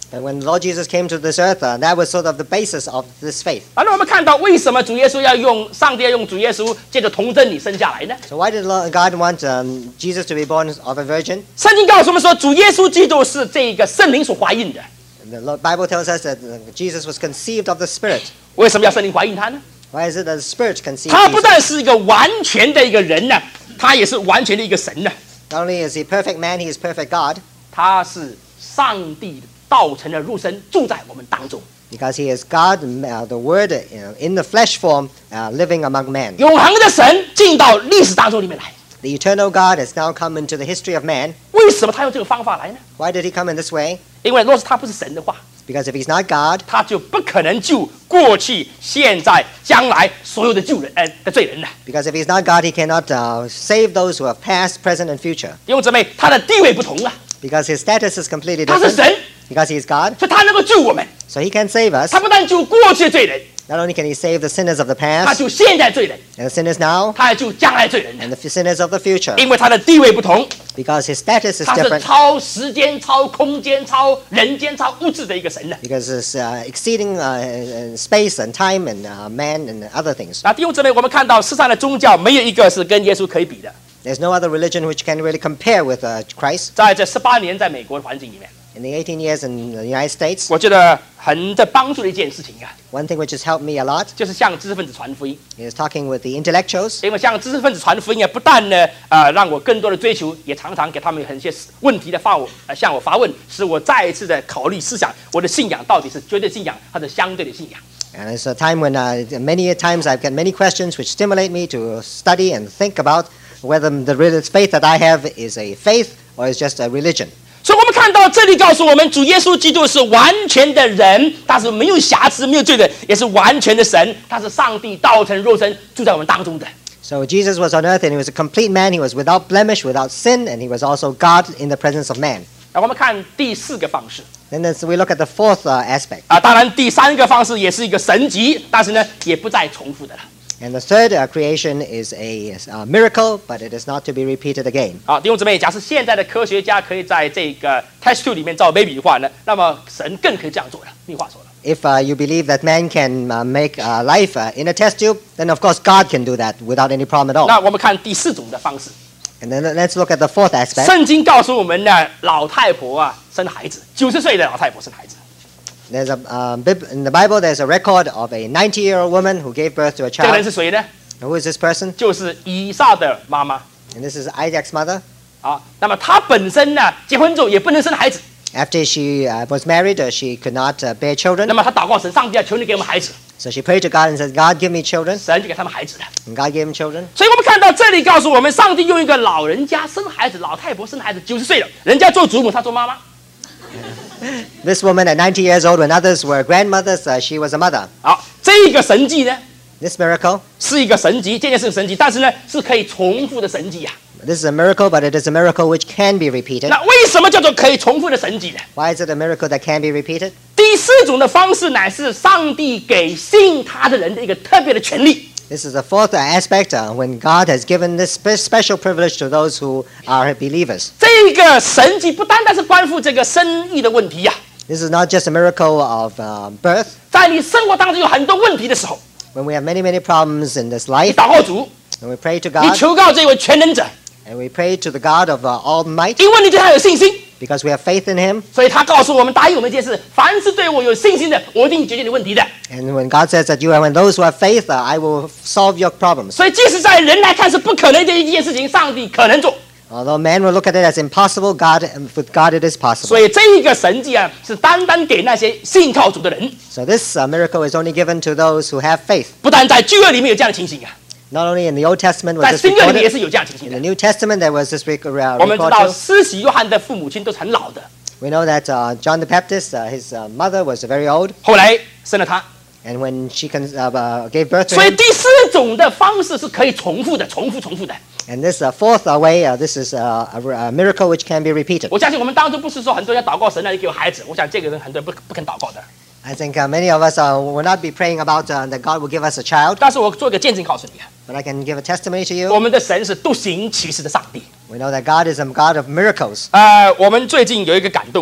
And when Lord Jesus came to this earth, uh, that was sort of the basis of this faith. 啊，那我们看到为什么主耶稣要用上帝要用主耶稣借着童贞女生下来呢？ So why did Lord God want um, Jesus to be born of a virgin? 圣经告诉我们说，主耶稣基督是这个圣灵所怀孕的。 The Lord Bible tells us that uh, Jesus was conceived of the Spirit. 为什么要圣灵怀孕他呢？ Why is it that the Spirit conceived 他不 Jesus? 但是一个完全的一个人呢，他也是完全的一个神呢。 Not only is he perfect man, he is perfect God. 他是上帝道成了肉身，住在我们当中。 Because he is God, uh, the Word uh, you know, in the flesh form, uh, living among men. 永恒的神进到历史当中里面来。 The eternal God has now come into the history of man. 为什么他用这个方法来呢？ Why did he come in this way? 因为若是他不是神的话， Because if he's not God, 他就不可能救过去、现在、将来所有的救人呃的罪人了。 because if he's not God, he cannot uh, save those who have past, present, and future. 弟兄姊妹，他的地位不同啊， Because his status is completely 他是 different. 神， Because he is God, 所以他能够救我们。 so he can save us. 他不但救过去的罪人， Not only can he save the sinners of the 他 past 救现在罪人， and the sinners now 他还救将来罪人的。 and the sinners of the future. 因为他的地位不同， Because his status is 他是 different. 超时间、超空间、超人间、超物质的一个神呢。 Because it's uh, exceeding uh, uh, space and time and uh, man and other things. 那弟兄姊妹，我们看到世上的宗教没有一个是跟耶稣可以比的。 There's no other religion which can really compare with uh, Christ. 在这十八年在美国的环境里面， In the eighteen years in the United States, 我觉得很在帮助的一件事情啊， one thing which has helped me a lot 就是向知识分子传福音。 is talking with the intellectuals. 因为向知识分子传福音啊，不但呢，呃，让我更多的追求，也常常给他们很些问题的发我，呃，向我发问，使我再一次的考虑思想，我的信仰到底是绝对信仰还是相对的信仰。 And it's a time when uh, many times I've got many questions which stimulate me to study and think about whether the real faith that I have is a faith or is just a religion. 所以我们看到这里告诉我们，主耶稣基督是完全的人，他是没有瑕疵、没有罪的，也是完全的神，他是上帝道成肉身住在我们当中的。 So Jesus was on earth and he was a complete man. He was without blemish, without sin, and he was also God in the presence of man. 那我们看第四个方式 Then as we look at the fourth uh, aspect. 啊，当然第三个方式也是一个神迹，但是呢，也不再重复的了。 And the third uh, creation is a uh, miracle, but it is not to be repeated again. 好，弟兄姊妹，假设现在的科学家可以在这个 test tube 里面造 baby 的话呢，那么神更可以这样做了。另话说了， If uh, you believe that man can uh, make uh, life uh, in a test tube, then of course God can do that without any problem at all. 那我们看第四种的方式， And then let's look at the fourth aspect. 圣经告诉我们呢，老太婆啊生孩子，九十岁的老太婆生孩子。 There's a um, bib- in the Bible. There's a record of a ninety-year-old woman who gave birth to a 这个人 child. 是谁呢？ Who is this person? 就是以撒的妈妈 And this is Isaac's mother. 啊。那么她本身呢，结婚之后也不能生孩子， After she uh, was married, uh, she could not uh, bear 那 children. 么她祷告神，上帝啊，求你给我们孩子， So she prayed to God and said, God, give me children. 神就给他们孩子了。 And God gave him children. 所以我们看到这里告诉我们，上帝用一个老人家生孩子，老太婆生孩子，九十岁了，人家做祖母，她做妈妈。 This woman at ninety years old, when others were grandmothers, uh, she was a mother. 好，这个神迹呢， This miracle, 是一个神迹，这件事是神迹，但是呢，是可以重复的神迹呀、 this is a miracle, but it is a miracle which can be repeated. 那为什么叫做可以重复的神迹呢？ Why is it a miracle that can be repeated? 第四种的方式乃是上帝给信他的人的一个特别的权利。 This is the fourth aspect uh, when God has given this spe- special privilege to those who are believers. 这个神迹不单单是关乎这个生育的问题呀、 This is not just a miracle of uh, birth. 在你生活当中有很多问题的时候， When we have many, many problems in this 你 life, 祷告主， when we pray to 你 God 求告这位全能者， and we pray to the God of uh, all might 因为你对他有信心， because we have faith in Him. 所以他告诉我们，答应我们一件事：凡是对我有信心的，我一定解决你问题的。 And when God says that you are when those who have faith, uh, I will solve your problems. 所以，即使在人来看是不可能的一件事情，上帝可能做。 Although man will look at it as impossible, God with God it is 所 possible. 以，这一个神迹啊，是单单给那些信靠主的人， So this uh, miracle is only given to those who have faith. 不但在旧约里面有这样的情形啊， Not only in the Old Testament 在 was this 新约里面也 recorded, 是有这样的情形 in 的 the。New Testament there was this rec- uh, 我们知 record 道， too. 施洗约翰的父母亲都是很老的， We know that uh, John the Baptist, uh, his uh, mother was very old, 后来生了他。 and when she con- uh, uh, gave birth to 所以 him, 第四种的方式是可以重复的，重复重复的。 and this uh, fourth uh, way, uh, this is uh, a, a miracle which can be repeated. 我相信我们当中不是说很多人祷告神啊，你给我孩子，我想这个人很多人不不肯祷告的。 I think uh, many of us uh, will not be praying about uh, that God will give us a child, 但是我做一个见证告诉你啊， but I can give a testimony to you. 我们的神是独行其事的上帝。 We know that God is a God of miracles. 呃，我们最近有一个感动啊，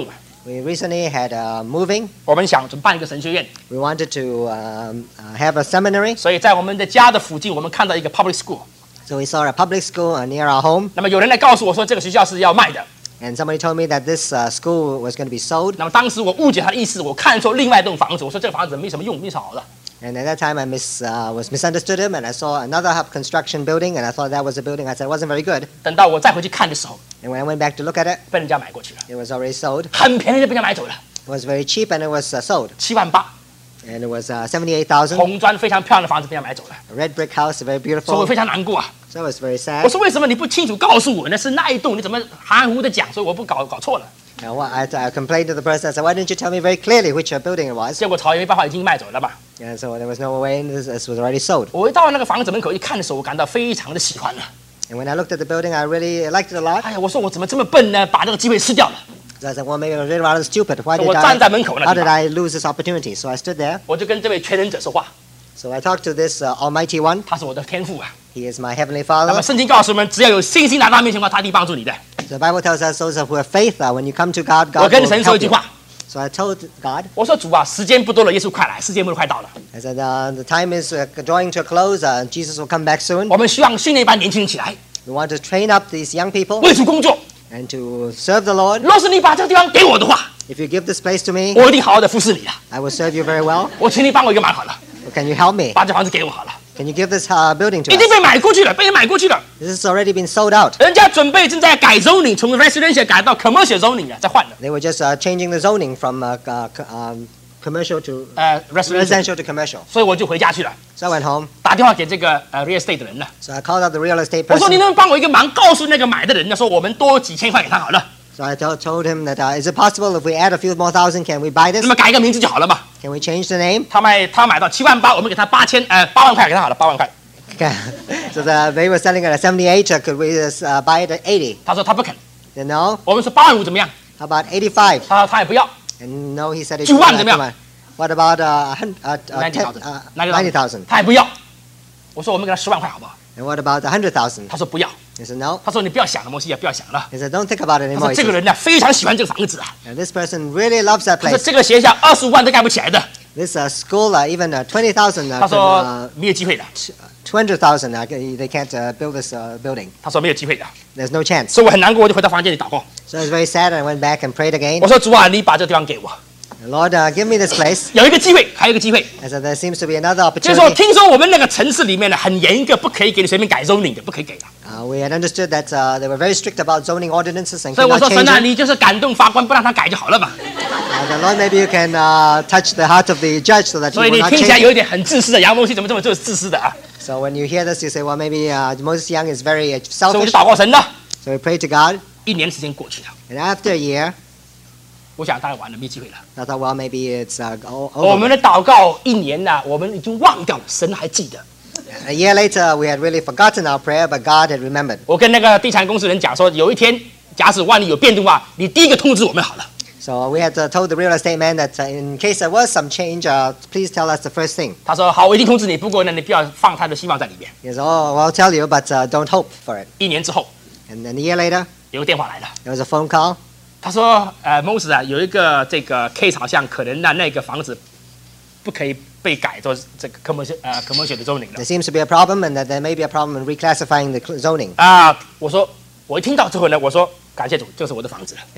We recently had a moving. 我们想准办一个神学院， We wanted to um, uh, have a seminary. 所以在我们的家的附近，我们看到一个 public school。 So we saw a public school uh, near our home. 那么有人来告诉我说，这个学校是要卖的。 And somebody told me that this uh, school was going to be sold. 那么当时我误解他的意思，我看错另外一栋房子，我说这个房子没什么用，没什么好的。 And at that time, I mis, uh, was misunderstood him, and I saw another hub construction building, and I thought that was a building I said wasn't very good. 等到我再回去看的时候， And when I went back to look at it, 被人家买过去了， it was already sold. 很便宜就被人家买走了， It was very cheap, and it was uh, sold. 七万八， And it was uh, seventy-eight thousand. 红砖非常漂亮的房子被人家买走了， A red brick house, very 所以我 beautiful. 非常难过啊。 So it was very 我 sad. 说为什么你不清楚告诉我呢？是那一栋，你怎么含含糊糊的讲？所以我不搞搞错了。 Now, what, I, I complained to the person. I said, "Why didn't you tell me very clearly which uh, building it was?" 结果曹也没办法，已经卖走了嘛。 And so there was no way. This, this was already sold. 我一到那个房子门口一看的时候，我感到非常的喜欢了。 And when I looked at the building, I really liked it a lot. 哎呀，我说我怎么这么笨呢？把这个机会吃掉了。 So I said, "Well, maybe I was really rather stupid. Why 所 did 以我站 I? 在门口那 How 地 did 方， I lose this opportunity?" So I stood there. 我就跟这位全能者说话， So I talked to this uh, Almighty One. 他是我的天父啊。 He is my heavenly 那么 Father. 圣经告诉我们，只要有信心来到他面前的话，他一定帮助你的。 The Bible tells us those who have faith, uh, when you come to God, 我 God 跟 will 神说一 help 句 you. 话， So I told God, 我说主啊，时间不多了，耶稣快来，世界末日快到了。 I said, uh, the time is uh, drawing to a close. Uh, Jesus will come back soon. 我们希望训练一班年轻人起来， We want to train up these young people 为主工作。 and to serve the Lord. 若是你把这个地方给我的话， If you give this place to me, 我一定好好的服侍你啊。 I will serve you very well. 我请你帮我一个忙好了， Can you help me? 把这房子给我好了。 Can you give this uh, building to 已经 us? 被买过去了，被人买过去了。 This has already been sold out. 人家准备正在改 zoning， 从 residential 改到 commercial zoning 啊，再换了。 They were just uh, changing the zoning from uh, uh, co- um, commercial to 呃 residential， residential to commercial. 所以我就回家去了， So I went home. 打电话给这个呃 real estate 的人了。 So I called up the real estate 我说你 person. 能不能帮我一个忙，告诉那个买的人呢，说我们多几千块给他好了， So I told told him that uh, is it possible if we add a few more thousand, can we buy 那 this? 么改一个名字就好了嘛。 Can we change the name? 他卖他买到七万八，我们给他八千呃八万块给他好了，八万块。 Okay. So the, they were selling it at seventy-eight. Uh, could we just, uh, buy it at eighty? 他说他不肯， Then no. 我们说八万五怎么样？ How about eighty-five? 他他也不要， And no, he said it's 九万怎么样？ What about uh, hun- uh, uh, ninety ten- thousand， uh, ninety ninety thousand? 他也不要。我说我们给他十万块好不好？ And what about a hundred thousand? 他说不要。 He said no. 他说你不要想了，摩西也不要想了。 He said don't think about it 他 anymore. 说 He 这个 said, 人呢非常喜欢这个房子啊， and this person really loves that 他说 place. 这个学校二十五万都盖不起来的。 This uh, school, uh, even uh, twenty thousand, 他 uh, 说 uh, 没有机会的， two hundred thousand, uh, they can't uh, build this uh, building. 他说没有机会的， There's no chance. 所以我很难过，我就回到房间里祷告。 So I was very sad. I went back and prayed again. 我说主啊，你把这个地方给我， Lord, uh, give me this place. 有一个机会，还有一个机会， I said there seems to be another 就是说 opportunity. 听说我们那个城市里面呢很严格，不可以给你随便改 zoning 的，不可以给的。 Uh, we had understood that uh, they were very strict about zoning ordinances and 所以 could 我 not 说 change 神啊， them. 你就是感动法官，不让他改就好了嘛。 Uh, the Lord, maybe you can uh, touch the heart of the judge so that he 所以 will 你 not 听起来 change 有 it. 一点很自私的，杨摩西怎么这么就是自私的啊？ So when you hear this, you say, well, maybe uh, Moses Young is very uh, 所以我 selfish. 就祷告神了。 So we prayed to God. 一年时间过去了， And after a year, 我想当然完了，没机会了。 I thought, well, maybe it's uh, o- 我 over. 们的祷告一年呢，我们已经忘掉了，神还记得。 A year later, we had really forgotten our prayer, but God had remembered. 我跟那个地产公司人讲说，有一天假使万一有变动的话，你第一个通知我们好了。 So we had uh, told the real estate man that uh, in case there was some change, uh, please tell us the first thing. 他说好，我一定通知你，不过呢，你不要放太多希望在里面。 He said, oh, well, I'll tell you, but uh, don't hope for it. 一年之后， And then a year later, 有个电话来了， there was a phone call. 他说，呃，Moses 啊，有一个这个 case 好像可能呢，那个房子不可以被改做这个 commercial 呃 commercial 的 zoning 了 There seems to be a problem, and that there may be a problem in reclassifying the cl- zoning. 啊。我说，我一听到之后呢，我说感谢主，这是我的房子了。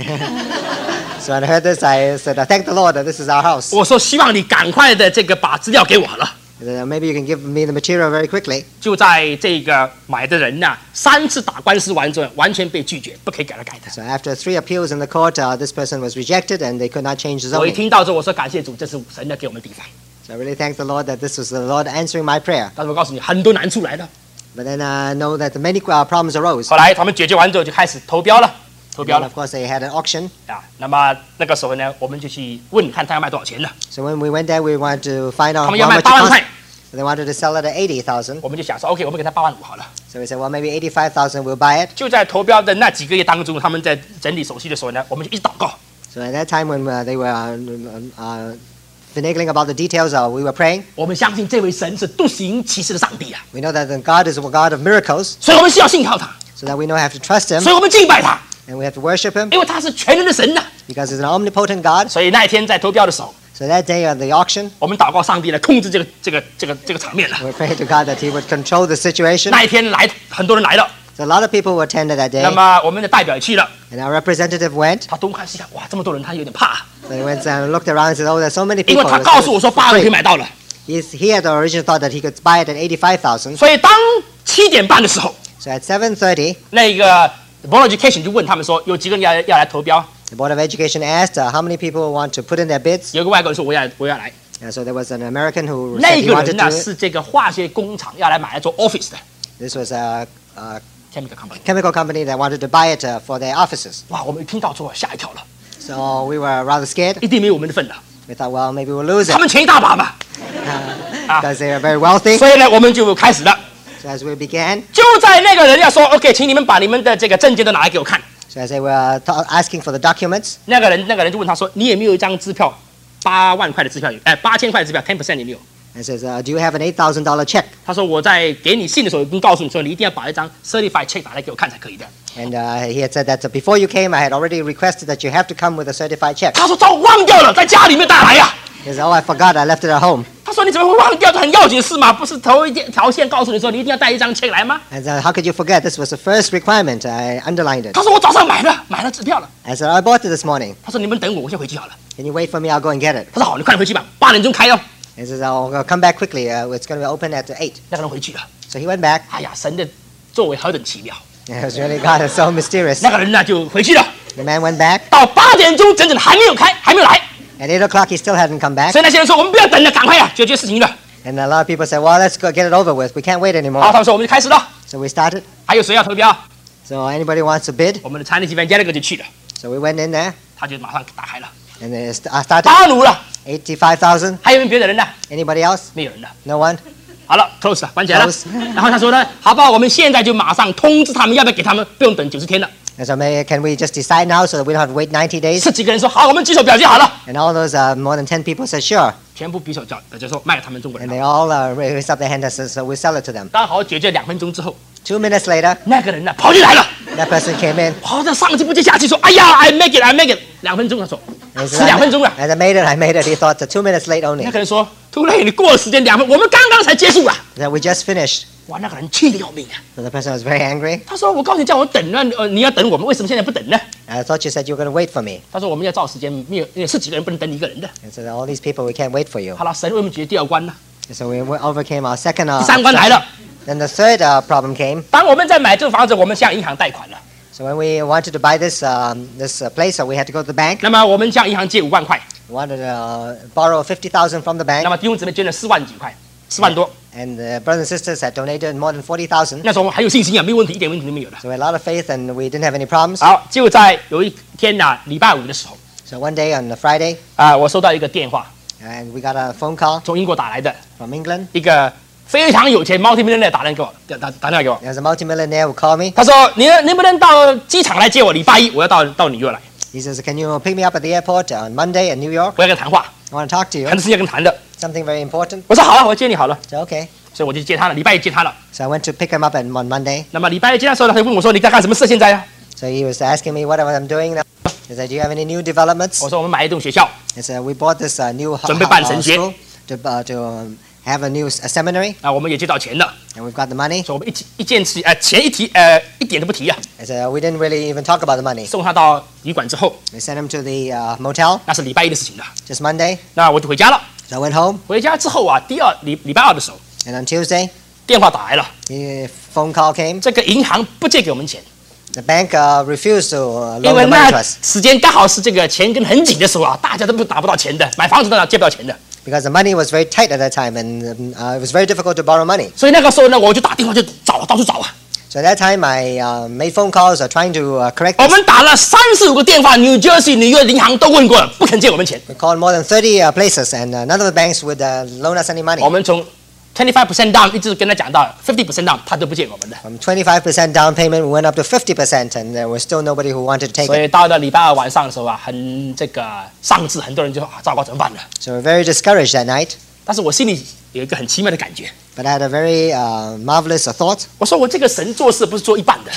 So when I heard this, I said, "I thank the Lord that this is our house." 我说希望你赶快的这个把资料给我好了。 I said, maybe you can give me the material very quickly. 就在这个买的人呐、三次打官司完之后，完全被拒绝，不可以给他改的。 So after three appeals in the court, uh, this person was rejected, and they could not change the 我一 zoning. 听到之后，我说感谢主，这是神的给我们的地方。 So I really thank the Lord that this was the Lord answering my prayer. 但是我告诉你，很多难处来了。 But then I know that many uh, problems arose. 后来他们解决完之后，就开始投标了，投标 And 了 of course, they had an auction. 啊。那么那个时候呢，我们就去问看他要卖多少钱呢？ So when we went there, we wanted to find out 他 how 们要 much 卖 it 八万 cost. 块， They wanted to sell it at eighty thousand. 我们就想说，OK，我们给他八万五好了。 So we said, well, maybe eighty-five thousand, we'll buy it. 就在投标的那几个月当中，他们在整理手续的时候呢，我们就一直祷告。 So at that time when uh, they were uh, uh, finagling about the details, uh, we were praying. 我们相信这位神是独行其事的上帝啊， We know that the God is a God of miracles, 所以我们需要信靠他， so that we know we have to trust Him 所以我们敬拜他， and we have to worship Him 因为他是全能的神呐、 because He's an omnipotent God. 所以那一天在投标的时候， So that day at the auction, 我们祷告上帝来控制这个这个这个这个场面了。 we prayed to God that He would control the situation. 那一天来很多人来了， So a lot of people attended that 那 day, 么我们的代表也去了， and our representative went. 他东看西看，哇，这么多人，他有点怕， So he went and looked around and said, "Oh, there's so many 因 people." 为他 He 告诉 was 我说八万可以买到了， He's, he had the original thought that he could buy it at eighty-five thousand. 所以当七点半的时候， So at seven thirty, 那个 Board of Education 就问他们说，有几个人要要来投标？ the Board of Education asked uh, how many people want to put in their bids. 有个外国人说我要我要来， And so there was an American who said 那 he 个 wanted 人呢 to. 是这个化学工厂要来买来做 office 的 This was a, a chemical company。 chemical company that wanted to buy it uh, for their offices. 哇，我们一听到之后吓一跳了， So we were rather scared. 一定没有我们的份的， We thought, well, maybe we'll lose 他 it 们钱一大把嘛， because they are very wealthy. 所以呢，我们就开始了。 So as we began, 就在那个人要说 OK， 请你们把你们的这个证件都拿来给我看。 so as they were t- asking for the documents, 那个人那个人就问他说：“你有没有一张支票，八万块的支票？哎，八千块的支票 ，ten percent 有没有 and says, uh, "Do you have an eight thousand dollar check?" ？” 他说：“我在给你信的时候已经告诉你说，你一定要把一张 certified check 拿来给我看才可以的。 And uh, he had said that uh, before you came, I had already requested that you have to come with a certified check. 他说：“早忘掉了，在家里面带来呀。 He said, "Oh, I forgot. I left it at home." ” 他说：“你怎么会忘掉？这很要紧的事嘛，不是头一条线告诉你说你一定要带一张 check 来吗 And uh, how could you forget? This was the first requirement. I underlined？” it. 他说：“我早上买了，买了支票了。 I said, "I bought it this morning. ” 他说：“你们等我，我先回去好了。 Can you wait for me? I'll go and get it." ” 他说：“好，你快点回去吧，八点钟开哦。 He says, "I'll I'll come back quickly. Uh, it's going to be open at eight." ” 那个人回去了。 So he went back. 哎呀，神的作为何等奇妙！ It was really God. It's so mysterious. 那个人呢就回去了， The man went back. 到八点钟整整还没有开，还没有来。 At eight o'clock, he still hadn't come back. 所以那些人说：“我们不要等了，赶快呀，解决事情了。 And a lot of people said, "Well, let's go get it over with. We can't wait ” 好， anymore." 他们说：“我们就开始了。 So we started. ” 还有谁要投标？ So anybody wants to bid? 我们的 Chinese evangelical 就去了， So we went in there 他就马上打开了， and they st- I started 八奴了。 eighty-five thousand. 还有没有别的人呢？ Anybody else? 没有人了。 No one. 好了 ，close 了，关起来了 Close。 然后他说呢：“好不好？我们现在就马上通知他们，要不要给他们？不用等九十天了。 And so maybe can we just decide now so that we don't have to wait ninety days? 十几个人说：“好，我们举手表决好了。 And all those uh, more than ten people said sure. ” 全部比手叫，就说卖给他们中国 And 人 they。all uh, raised up their hand and said, "So we sell it to them." 刚好解决两分钟之后， Two minutes later, 那个人呢跑进来了， that person came in. 跑到上气不接下气说：“哎呀 ，I make it, I make it。”两分钟，他说 And he 是 said, 两 "I 分钟啊。 As I made it, I made it. He thought uh, two minutes late only. 那个人说：“突然你过了时间两分，我们刚刚才结束啊。 That we just finished." ” 哇，那个人气得要命啊！ So the person was very angry. 他说：“我告诉你，叫我等呢，呃，你要等我们，为什么现在不等呢 I thought you said you were going to wait for me.？” 他说：“我们要照时间，没有，因为是几个人不能等你一个人的。 And so all these people, we can't wait for you. 好了，神为我们解决第二关呢。 And so we w- overcame our second 第 uh, 三关来了， Then the third uh, problem came. 当我们在买这个房子，我们向银行贷款了。 So when we wanted to buy this um, this uh, place, so we had to go to the bank. 那么我们向银行借五万块， We wanted to uh, borrow fifty thousand from the 那 bank, 么弟兄姊妹捐了四万几块，四万多。 and the brothers and sisters had donated more than forty thousand. 那时候我们还有信心啊，没有问题，一点问题都没有的。 So we had a lot of faith, and we didn't have any problems. 好，就在有一天呐、礼拜五的时候 So one day on a Friday, 啊、我收到一个电话， and we got a phone call 从英国打来的， from England. 一个非常有钱 multi-millionaire 打电给我，打打打电话给我， There's a multimillionaire who called me. 他说：“你能不能到机场来接我？礼拜一我要到到纽约来， He says, "Can you pick me up at the airport on Monday in New York? 我要跟他谈话， I want to talk to you. 很多事情要跟他谈的。 Something very important." ” 我说：“好了，我接你好了。 So okay. ” 所以我就接他了，礼拜一接他了。 So I went to pick him up at, on Monday. 那么礼拜一接他的时候呢，他就问我说：“你在干什么事现在啊 So he was asking me what I'm doing now. He said, "Do you have any new developments?" 我说：“我们买一栋学校， He said, "We bought this uh, new ho- 准备 ho- 办 uh, 神学。 school to uh, to um, have a new s- a seminary, 啊，我们也借到钱了， and we've got the money." 所以我们一起一件事，呃，钱一提，呃，一点都不提啊。 I said, "We didn't really even talk about the money." 送他到旅馆之后， We sent him to the uh, motel 那是礼拜一的事情了。 just Monday. 那我就回家了。 So I went home, 回家之后啊，第二礼礼拜二的时候， and on Tuesday, 电话打来了， the phone call came. 这个银行不借给我们钱， The bank uh, refused to uh, 因 loan 为 the money to 那 us 时间刚好是这个钱跟很紧的时候啊，大家都不打不到钱的，买房子都借不到钱的。 because the money was very tight at that time, and um, uh, it was very difficult to borrow money. 所以那个时候呢，我就打电话就找，到处找啊。 So at that time, I uh, made phone calls uh, trying to uh, correct 我 this. 们打了三十五个电话，New Jersey、纽约银行都问过了，不肯借我们钱。 We called more than thirty uh, places, and uh, none of the banks would uh, loan us any money. 我们从 twenty-five percent down 一直跟他讲到 fifty percent down，他都不借我们的。 From twenty-five percent down payment, we went up to fifty percent, and there was still nobody who wanted to take 所 it. 以到了礼拜二晚上的时候啊，很这个丧志，很多人就啊，糟糕，怎么办呢？ So we're very discouraged that night. 但是我心里有一个很奇妙的感觉， But I had a very uh, marvelous uh, thought. 我说我这个神做事不是做一半的，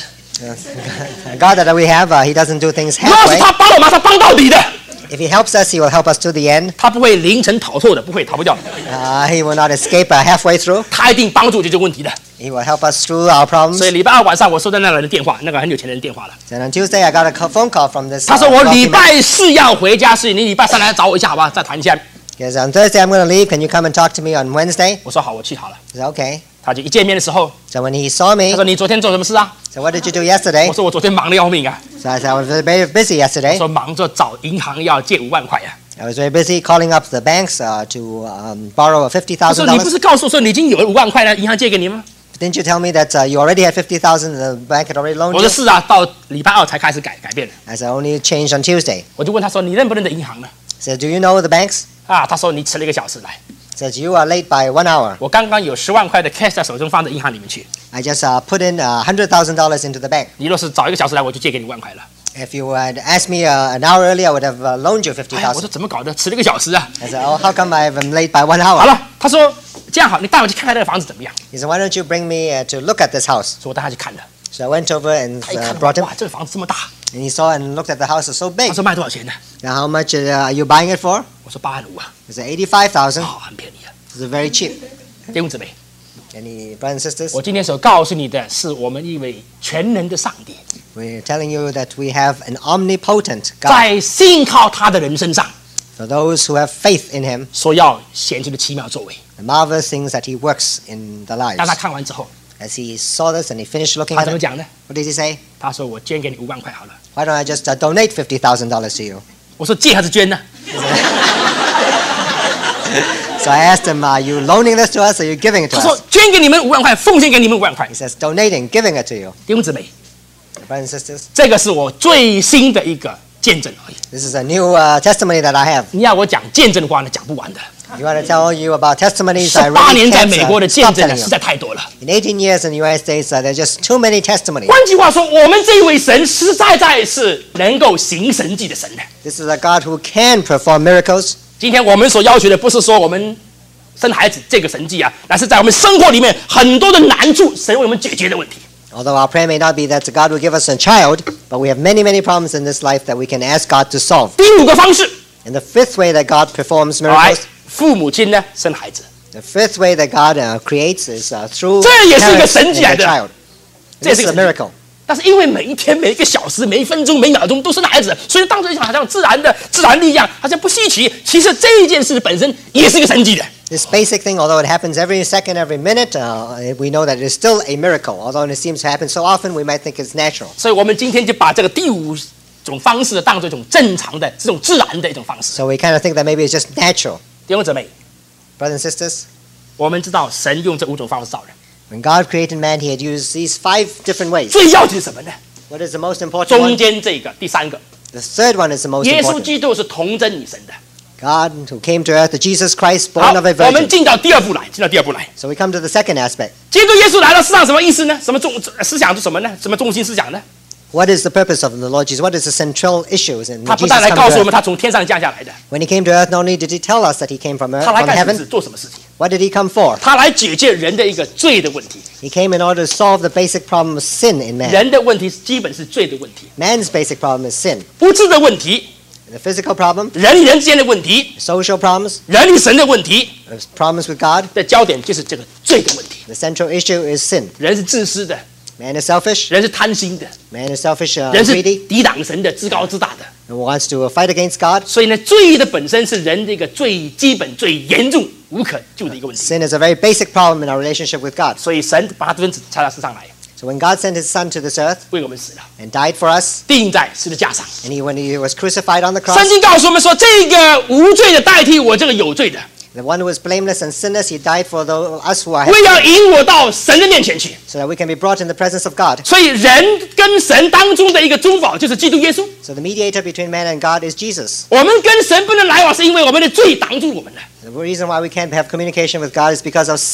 A God that we have, uh, He doesn't do things 如果是 halfway. 他帮我们，他帮到底的， If He helps us, He will help us to the end. 他不会凌晨逃脱的，不会逃不掉的， Uh, he will not escape uh, halfway through. 他一定帮助解决问题的。 He will help us through our problems. 所以礼拜二晚上我收到那个人的电话，那个很有钱的人的电话了。 And on Tuesday, I got a co- phone call from this. 他说 Uh, 我 wealthy 礼 man. 拜四要回家，所以你礼拜三来找我一下好吧？再谈一下。 Because on Thursday I'm going to leave. Can you come and talk to me on Wednesday? 我说好，我去好了。 I said, okay. 他就一见面的时候， So when he saw 他 me, 说你昨天做什么事啊？ so what did you do yesterday? 我说我昨天忙得要命啊。 So I said, I was very busy 他 yesterday. 说忙着找银行要借五万块啊。 I was very busy calling up the banks uh, to um, borrow fifty 他 thousand 说你不 dollars. 是告诉我说你已经有了五万块了，银行借给你吗？ Didn't you tell me that uh, you already had fifty thousand and the bank had already loaned 我 you? 说是啊，到礼拜二才开始改改变的。 I said, only changed on Tuesday. 我就问他说你认不认得银行呢？ I said, do you know the banks? 啊，他说你迟了一个小时来。 I said, you are late by one hour. 我刚刚有十万块的 cash 在手中放在银行里面去。 I just uh, put in uh, one hundred thousand dollars into the bank. 你若是早一个小时来，我就借给你五万块了。 If you had asked me uh, an hour earlier, I would have uh, loaned you fifty 哎呀，我 thousand. 说怎么搞的？迟了一个小时啊！ I said, oh, how come I'm late by one 好 hour? 了，他说这样好，你带我去看看那个房子怎么样？ He said, why don't you bring me uh, to look at this house? 所以我带他去看了。 So I went over and 他一 uh, 看， brought him. 哇，这个房子这么大， And he saw and looked at the house. It's so 他 big. 说卖多少钱呢？ Now, how much uh, are you buying it for? 我说八万五啊， He said, eighty-five thousand. 哦，很便宜啊。 It's very cheap. 弟兄姊妹， Any brothers and sisters? 我今天所告诉你的是我们一位全能的上帝， We're telling you that we have an omnipotent God. 在信靠他的人身上 For those who have faith in Him, 所要显出的奇妙作为。 the marvelous things that He works in the 当 lives. 他看完之后， As he saw this and he finished looking 他 at 怎么 it, 讲呢？ what did he say? 他说我捐给你五万块好了。 Why don't I just uh, donate fifty thousand dollars to you? 我说借还是捐呢？ So I asked him, are you loaning this to us or are you giving it to 他说 us? 捐给你们五万块，奉献给你们五万块 He。says, donating, giving it to you. 弟兄姊妹， Brothers and sisters, 这个是我最新的一个见证而已。 this is a new uh, testimony that I have. 你要我讲见证的话呢，讲不完的。 You want to tell you about testimonies? 十 I 八 really 年在 can't 美国的 uh, 见 stop 证呢， telling 实 you. 在太多了。 In eighteen years in the United States, uh, there's just too many testimonies. 换句话说，我们这位神实在在是能够行神迹的神的。 This is a God who can perform miracles. 今天我们所要求的，不是说我们生孩子这个神迹啊，乃是在我们生活里面很多的难处，神为我们解决的问题。 Although our prayer may not be that God will give us a child, but we have many, many problems in this life that we can ask God to solve. 第五个方式， And the fifth way that God performs 来 miracles, 父母亲呢生孩子， the fifth way that God uh, creates is uh, through 这也是一个 parents 神 and 迹来 their 的。 child. 这也 This 是 is 一个 a 神迹 miracle. 但是因为每一天、每一个小时、每一分钟、每秒钟都生孩子，所以当作一种好像自然的自然力量，好像不稀奇。其实这一件事本身也是一个神迹的。 This basic thing, although it happens every second, every minute, uh, we know that it is still a miracle. Although it seems to happen so often, we might think it's natural. 所以我们今天就把这个第五种方式当做一种正常的、这种自然的一种方式。 So we kind of think that maybe it's just natural. 弟兄姊妹， Brothers and sisters, 我们知道神用这五种方式造人， when God created man, he had used these five different ways. 最要紧是什么呢？ What is the most important 中 one? 间这个第三个， The third one is the most 耶稣 important. 基督是童真女神的。 God who came to earth, Jesus Christ, 好， born of a 我们 virgin. 进到第二步来，进到第二步来。 So we come to the second aspect. 基督耶稣来到世上什么意思呢？什么重思想是什么呢？什么中心思想呢？ What is the purpose of the Lord Jesus? What is the central issues in 他不 Jesus 但来 coming 告 to 诉我们 earth? 他从天上降下来的， When he came to earth, not only did he tell us that he came from earth, 他来 from 干什么 heaven, 事？做什么事情？ what did he come for? 他来解决人的一个罪的问题。 He came in order to solve the basic problem of sin in man. 人的问题基本是罪的问题， Man's basic problem is sin. 不治的问题， The physical problem, 人与人之间的问题， social problems, 人与神的问题 there's problems with God. 的焦点就是这个罪的问题。 The central issue is sin. 人是自私的， Man is selfish. 人是贪心的， Man is selfish and 人是 greedy 抵挡神的，自高自大的。 and wants to fight against God. 所以呢，罪的本身是人的一个最基本、最严重、无可救的一个问题。 Sin is a very basic problem in our relationship with God. 所以神把他的孙子差到世上来， So when God sent his son to this earth 为我们死了， and died for us, 钉在十字架上。 and he, when he was crucified on the 圣 cross, 经告诉我们说，这个无罪的代替我这个有罪的， the one who was blameless and sinless, he died for the, us who are 为要引我到神的面前去。 so that we can be brought in the presence of God. 所以人跟神当中的一个中保就是基督耶稣。 So the mediator between man and God is Jesus. 我们跟神不能来往，是因为我们的罪挡住我们了。 The reason why we can't have communication with God is because of sin.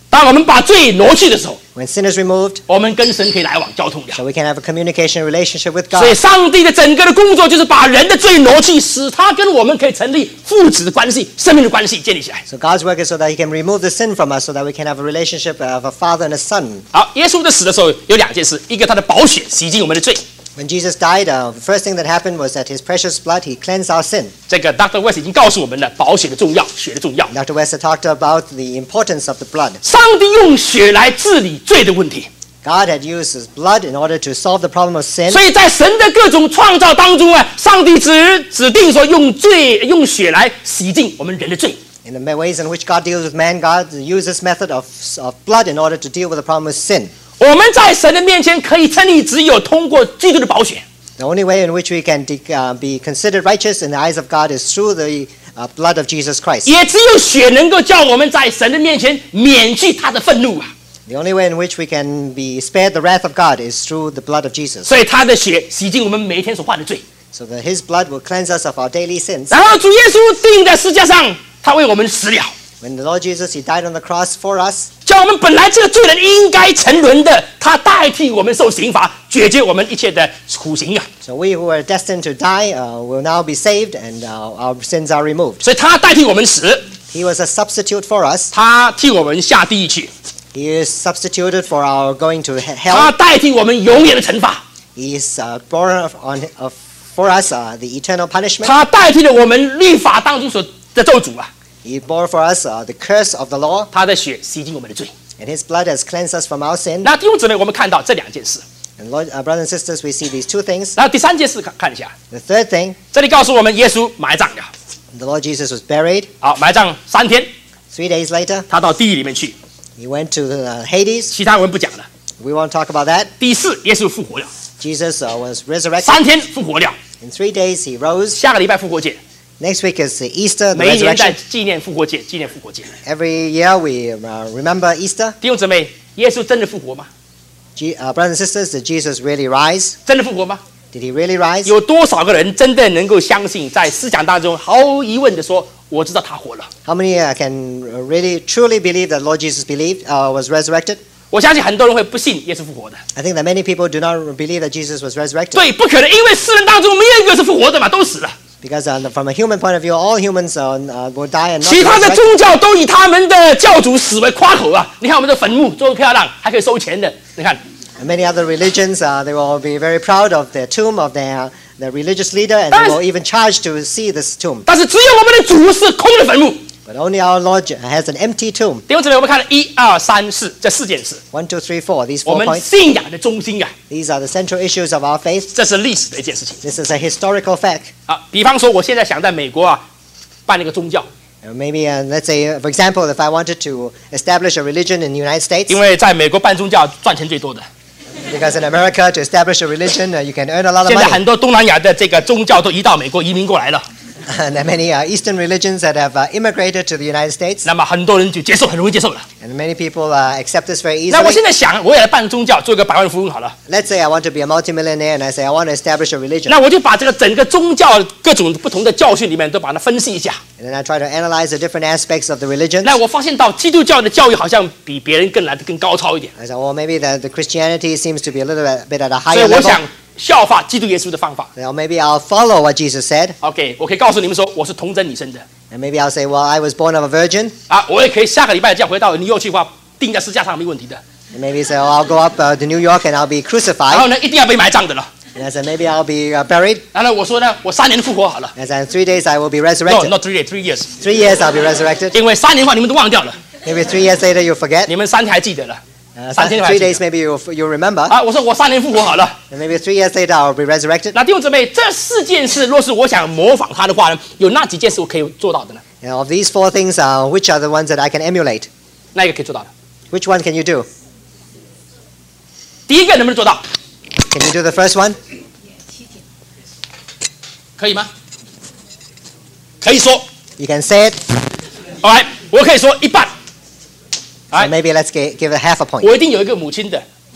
当我们把罪挪去的时候， When sin is removed, 我们跟神可以来往交通了。 so we can have a communication relationship with 所以 God. 上帝的整个的工作就是把人的罪挪去，使他跟我们可以成立父子的关系、生命的关系建立起来。 So God's work is so that He can remove the sin from us, so that we can have a relationship of a father and a son. 好，耶稣在死的时候有两件事，一个他的宝血洗净我们的罪， When Jesus died, uh, the first thing that happened was that His precious blood, He cleansed our sin. 这个 Doctor West 已经告诉我们了宝血的重要，血的重要。 Doctor West talked about the importance of the blood. 上帝用血来治理罪的问题， God had used His blood in order to solve the problem of sin. 所以在神的各种创造当中啊，上帝只指定说用罪用血来洗净我们人的罪。 In the ways in which God deals with man, God uses method of, of blood in order to deal with the problem of sin. 我们在神的面前可以称义，只有通过基督的宝血。 The only way in which we can de- uh, be considered righteous in the eyes of God is through the uh, blood of Jesus Christ. 也只有血能够叫我们在神的面前免去他的愤怒啊！ The only way in which we can be spared the wrath of God is through the blood of Jesus. 所以他的血洗净我们每一天所犯的罪。 So that His blood will cleanse us of our daily sins. 然后主耶稣钉在十字架上，他为我们死了， When the Lord Jesus, He died on the cross for us. 叫我们本来这个罪人应该沉沦的，他代替我们受刑罚，解决我们一切的苦刑啊！ So we who are destined to die uh, will now be saved, and uh, our sins are removed. 所以他代替我们死， He was a substitute for us. 他替我们下地狱去， He is substituted for our going to he- 他 hell. 代替我们永远的惩罚， He is uh, borne of- on, of, for us uh, the eternal punishment. 他代替了我们律法当中所的咒诅啊！ He bore for us uh, the curse of the law, 他的血洗净我们的罪。 and His blood has cleansed us from our sin. 那弟兄姊妹，我们看到这两件事。 And Lord, uh, brothers and sisters, we see these two things. 然后第三件事看看一下， The third thing, 这里告诉我们耶稣埋葬了。 the Lord Jesus was buried. 好，埋葬三天， Three days later, 他到地狱里面去， He went to uh, Hades. 其他我们不讲了。 We won't talk about that. 第四，耶稣复活了， Jesus uh, was resurrected. 三天复活了， In three days, He rose. 下个礼拜复活节， Next week is the Easter, the 每一年在 resurrection. 纪念复活节，纪念复活节。 Every year we uh, remember Easter. 弟兄姊妹，耶稣真的复活吗？ Je- uh, brothers and sisters, did Jesus really rise? 真的复活吗？ Did He really rise? 有多少个人真的能够相信，在思想当中毫无疑问的说，我知道他活了？ How many uh, can really truly believe that Lord Jesus believed uh, was resurrected? 我相信很多人会不信耶稣复活的。 I think that many people do not believe that Jesus was resurrected 对，不可能，因为世人当中没有一个是复活的嘛，都死了。 because uh, from a human point of view, all humans uh, uh, will die and not 其 be 他的 resurrected. 宗教都以他们的教主死为夸口啊！你看我们的坟墓多漂亮，还可以收钱的。你看， And many other religions, uh, they will be very proud of their tomb, of their, their religious leader, and That's- they will even charge to see this tomb. 但是只有我们的主是空的坟墓。 But only our Lord has an empty tomb. 弟兄姊妹，我们看了一二三四这四件事， One, two, three, four. These 我 four 们 points. 信仰的中心啊， These are the central issues of our faith. 这是历史的一件事情 This is a historical fact. 啊。比方说，我现在想在美国啊办一个宗教， Uh, Maybe, uh, let's say, uh, for example, if I wanted to establish a religion in the United States, 因为在美国办宗教赚钱最多的。 because in America, to establish a religion, uh, you can earn a lot of 现在 money. 很多东南亚的这个宗教都移到美国移民过来了， And there are many uh, Eastern religions that have uh, immigrated to the United States, 那么很多人就接受，很容易接受了。 and many people uh, accept this very 那我 easily. 现在想，我也来办宗教，做一个百万富翁好了。 Let's say I want to be a multimillionaire, and I say I want to establish a religion. 那我就把这个整个宗教各种不同的教训里面都把它分析一下。 And then I try to analyze the different aspects of the religion. 那我发现到基督教的教育好像比别人更来的更高超一点， I say, well, maybe the, the Christianity seems to be a little bit, bit at a 所以 higher 我 level. 想效法基督耶稣的方法。 Well, maybe I'll follow what Jesus said, OK，我可以告诉你们说，我是童真女生的 and maybe I'll say, well, I was born of a virgin. 啊，我也可以下个礼拜这样回到纽约去的话，钉在十字架上没问题的。 And maybe say, oh, I'll go up uh, to New York and I'll be 然 crucified. 后呢，一定要被埋葬的了。 And I said, maybe I'll be uh, buried. 然后呢，我说呢，我三年复活好了。 And I said, in three days I will be No, resurrected. not three days, three years。 Three years I'll be resurrected. 因为三年的话你们都忘掉了， Maybe three years later you forget. 你们三天还记得了。 Uh, 三天还 three 记 days 得。 maybe you you remember. 啊，我说我三年复活好了。 And maybe three years later I'll be resurrected. 那弟兄姊妹，这四件事，若是我想模仿他的话呢，有哪几件事我可以做到的呢？ And of these four things, uh, which are the ones that I can emulate? 那一个可以做到的？ Which one can you do? 第一个能不能做到？ Can you do the first one? 可以吗？可以说 You can say it. ，all right，我可以说一半。 So Alright. maybe let's gi- give it half a point. 我一定有一个母亲的，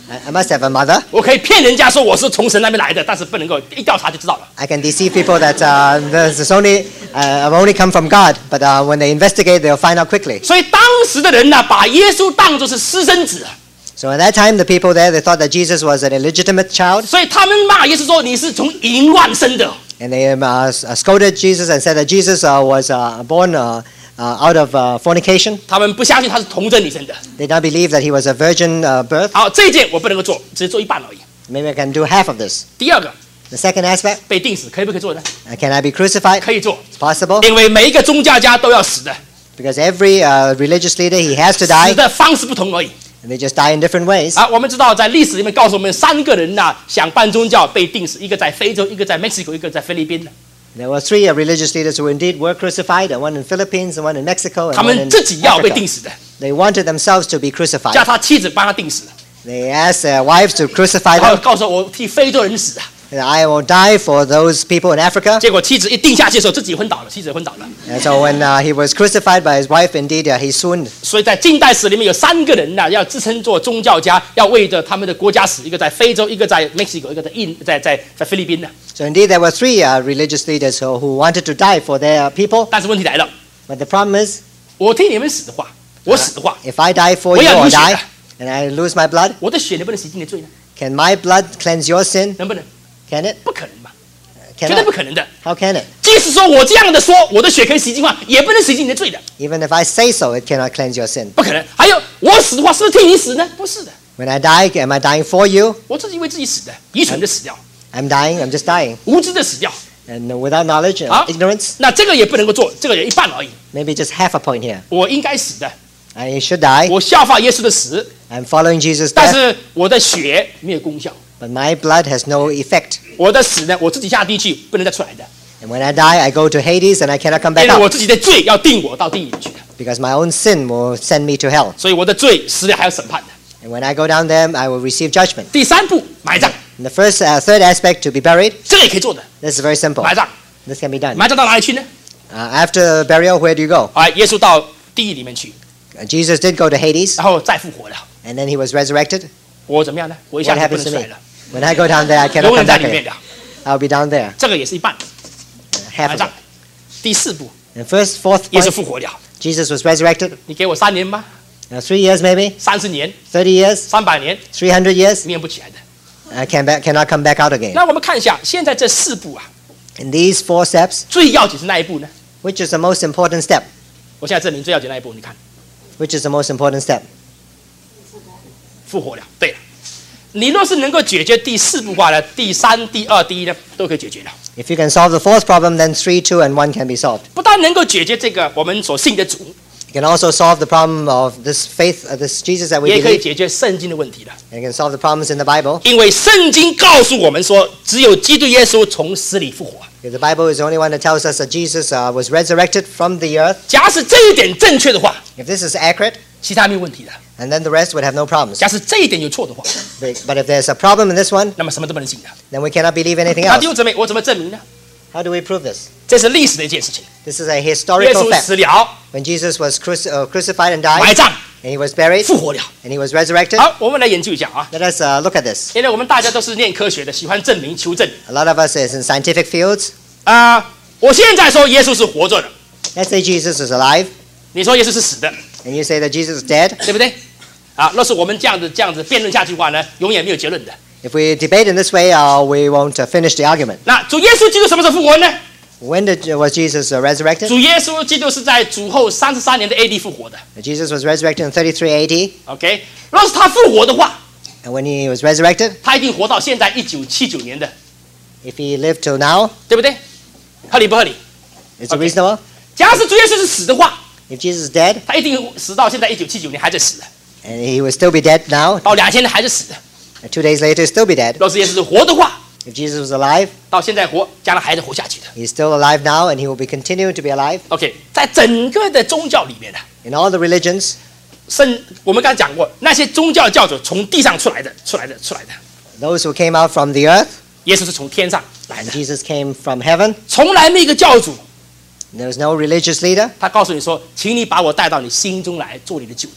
I, I must have a mother. 我可以骗人家说我是从神那边来的，但是不能够一调查就知道了。 I can deceive people that uh, this is only uh, I've only come from God, but uh, when they investigate, they'll find out quickly. 所以当时的人呢，把耶稣当作是私生子， So at that time, the people there they thought that Jesus was an illegitimate child, 所以他们骂耶稣说你是从淫乱生的。 and they um, uh, scolded Jesus and said that Jesus uh, was uh, born uh, uh, out of uh, fornication. 他们不相信他是童贞女生的。 They don't believe that he was a virgin uh, birth. 好，这一件我不能够做，只做一半而已。 Maybe I can do half of this. 第二个， The second aspect, 被钉死可以不可以做呢？ uh, can I be crucified? 可以做， It's possible, 因为每一个宗教家都要死的， because every uh, religious leader, he has to 死 die, 的方式不同而已。 and they just die in different ways. 啊，我们知道在历史里面告诉我们，三个人呐、想办宗教被钉死，一个在非洲，一个在 Mexico， 一个在菲律宾。 There were three uh, religious leaders who indeed were crucified, and one in Philippines, and one in Mexico, and 他 one 们 in 自己要被钉 Africa. 死的， They wanted themselves to be 叫 crucified. 他妻子帮他钉死， They asked their wives to crucify 然后 them. 告诉我替非洲人死啊。 And I will die for those people in Africa. 结果妻子一钉下去的时候，自己昏倒了，妻子昏倒了。 And so when uh, he was crucified by his wife, indeed uh, he swooned. 所以在近代史里面有三个人呐、要自称做宗教家，要为着他们的国家死，一个在非洲，一个在 Mexico， 一个在印在在在菲律宾呢。 So indeed there were three uh, religious leaders who, who wanted to die for their people. 但是问题来了， But the problem is, 我替你们死的话，我死的话， if I die for 我 you 要 or 流血 die, 的， and I lose my blood, 我的血能不能洗净你的罪呢？ can my blood cleanse your sin? 能不能？ Can it? 不可能嘛，绝对 Cannot. 不可能的。 How can it? 即使说我这样的说，我的血可以洗净的话，也不能洗净你的罪的， Even if I say so, it cannot cleanse your sin. 不可能。还有，我死的话，是不是替你死呢？不是的， When I die, am I dying for you? 我自己为自己死的，愚蠢的死掉， I'm dying, I'm just dying. 无知的死掉。 And without knowledge, uh, 好 ignorance, 那这个也不能够做，这个也一半而已。 maybe just half a point here. 我应该死的， I should die. 我效法耶稣的死， I'm following Jesus' 但 death, 是我的血没有功效。 but my blood has no effect. 我的死呢，我自己下地去，不能再出来的， And when I die, I go to Hades and I cannot come 因 back 为我 out 自己的罪要定我到地狱里去的， because my own sin will send me to hell. 所以我的罪死了还要审判的。 And when I go down there, I will receive judgment. 第三步，埋葬， And the first, uh, third aspect, to be buried, 这个也可以做的， this is very simple. 埋葬， This can be done. 埋葬到哪里去呢？ Uh, after burial, where do you go? 啊，耶稣到地狱里面去， Uh, Jesus did go to Hades, 然后再复活了。 and then he was resurrected. 我怎么样呢？我一 What 下就不 happens 能 to 出 me? 来了， When I go down there, I 永 cannot 远 come 在 back 里面 again. 的， I'll be down there. 这个也是一半， Half 埋 of 葬 it.。 第四步， And first, fourth 耶稣 point, 复活了， Jesus was resurrected. 你给我三年吧， Uh, three years maybe, 三十年、 thirty years, 三百年， three hundred years, 面不起来的。 I can back, cannot come back out again. 那我们看一下，现在这四步啊， In these four steps, 最要紧是那一步呢？ which is the most important step? 我现在证明最要紧那一步，你看， Which is the most important step? 复活了。对了，你若是能够解决第四步的话呢，第三、第二、第一呢都可以解决的。 If you can solve the fourth problem, then three, two, and one can be solved. 不但能够解决这个我们所信的主， You can also solve the problem of this faith, uh, this Jesus that we 也可以 believe, 解决圣经的问题的。 and you can solve the problems in the Bible. 因为圣经告诉我们说，只有基督耶稣从死里复活。 Because the Bible is the only one that tells us that Jesus uh, was resurrected from the earth. 假使这一点正确的话， If this is accurate, 其他没有问题的。 and then the rest would have no problems. 假使这一点有错的话， But but if there's a problem in this one, 那么什么都不能信的。 then we cannot believe anything 那弟 else. 兄姊妹，我怎么证明呢？ How do we prove this? 这是历史的一件事情。 This is a 耶 historical 稣 fact. 死了， When Jesus was cruci- uh, crucified and 埋 died, 葬， and he was buried, 复活了。 and he was resurrected. 好，我们来研究一下啊。 Let us uh, look at this. 因为我们大家都是念科学的，喜欢证明求证。 A lot of us is in scientific fields. 啊、我现在说耶稣是活着的， Let's say Jesus is alive, 你说耶稣是死的， and you say that Jesus is dead. 对不对？啊，若是我们这样子这样子辩论下去的话呢，永远没有结论的。 If we debate in this way, uh, we won't uh, finish the argument. 那主耶稣基督什么时候复活呢？ When did, was Jesus uh, resurrected? 主耶稣基督是在主后三十三年的 A D 复活的。 Jesus was resurrected in thirty-three A D, OK，若是他复活的话， and when he was resurrected, 他一定活到现在一九七九年的， if he lived till now, 对不对？合理不合理？ is it Okay. reasonable? 假使主耶稣是死的话， If Jesus is dead, 他一定死到现在一九七九年还在死的， and he will still be dead now, 到两千年还是死的。 and two days later he'll still be dead. 若是耶稣是活的话， If Jesus was alive, 到现在活，将来还是活下去的。 he's still alive now, and he will be continuing to be alive. OK，在整个的宗教里面呢， In all the religions, 圣我们刚才讲过，那些宗教教主从地上出来的，出来的，出来的。 those who came out from the earth, 耶稣是从天上来 and 的， Jesus came from heaven. 从来没有一个教主， There was no religious leader. 他告诉你说，请你把我带到你心中来做你的救主。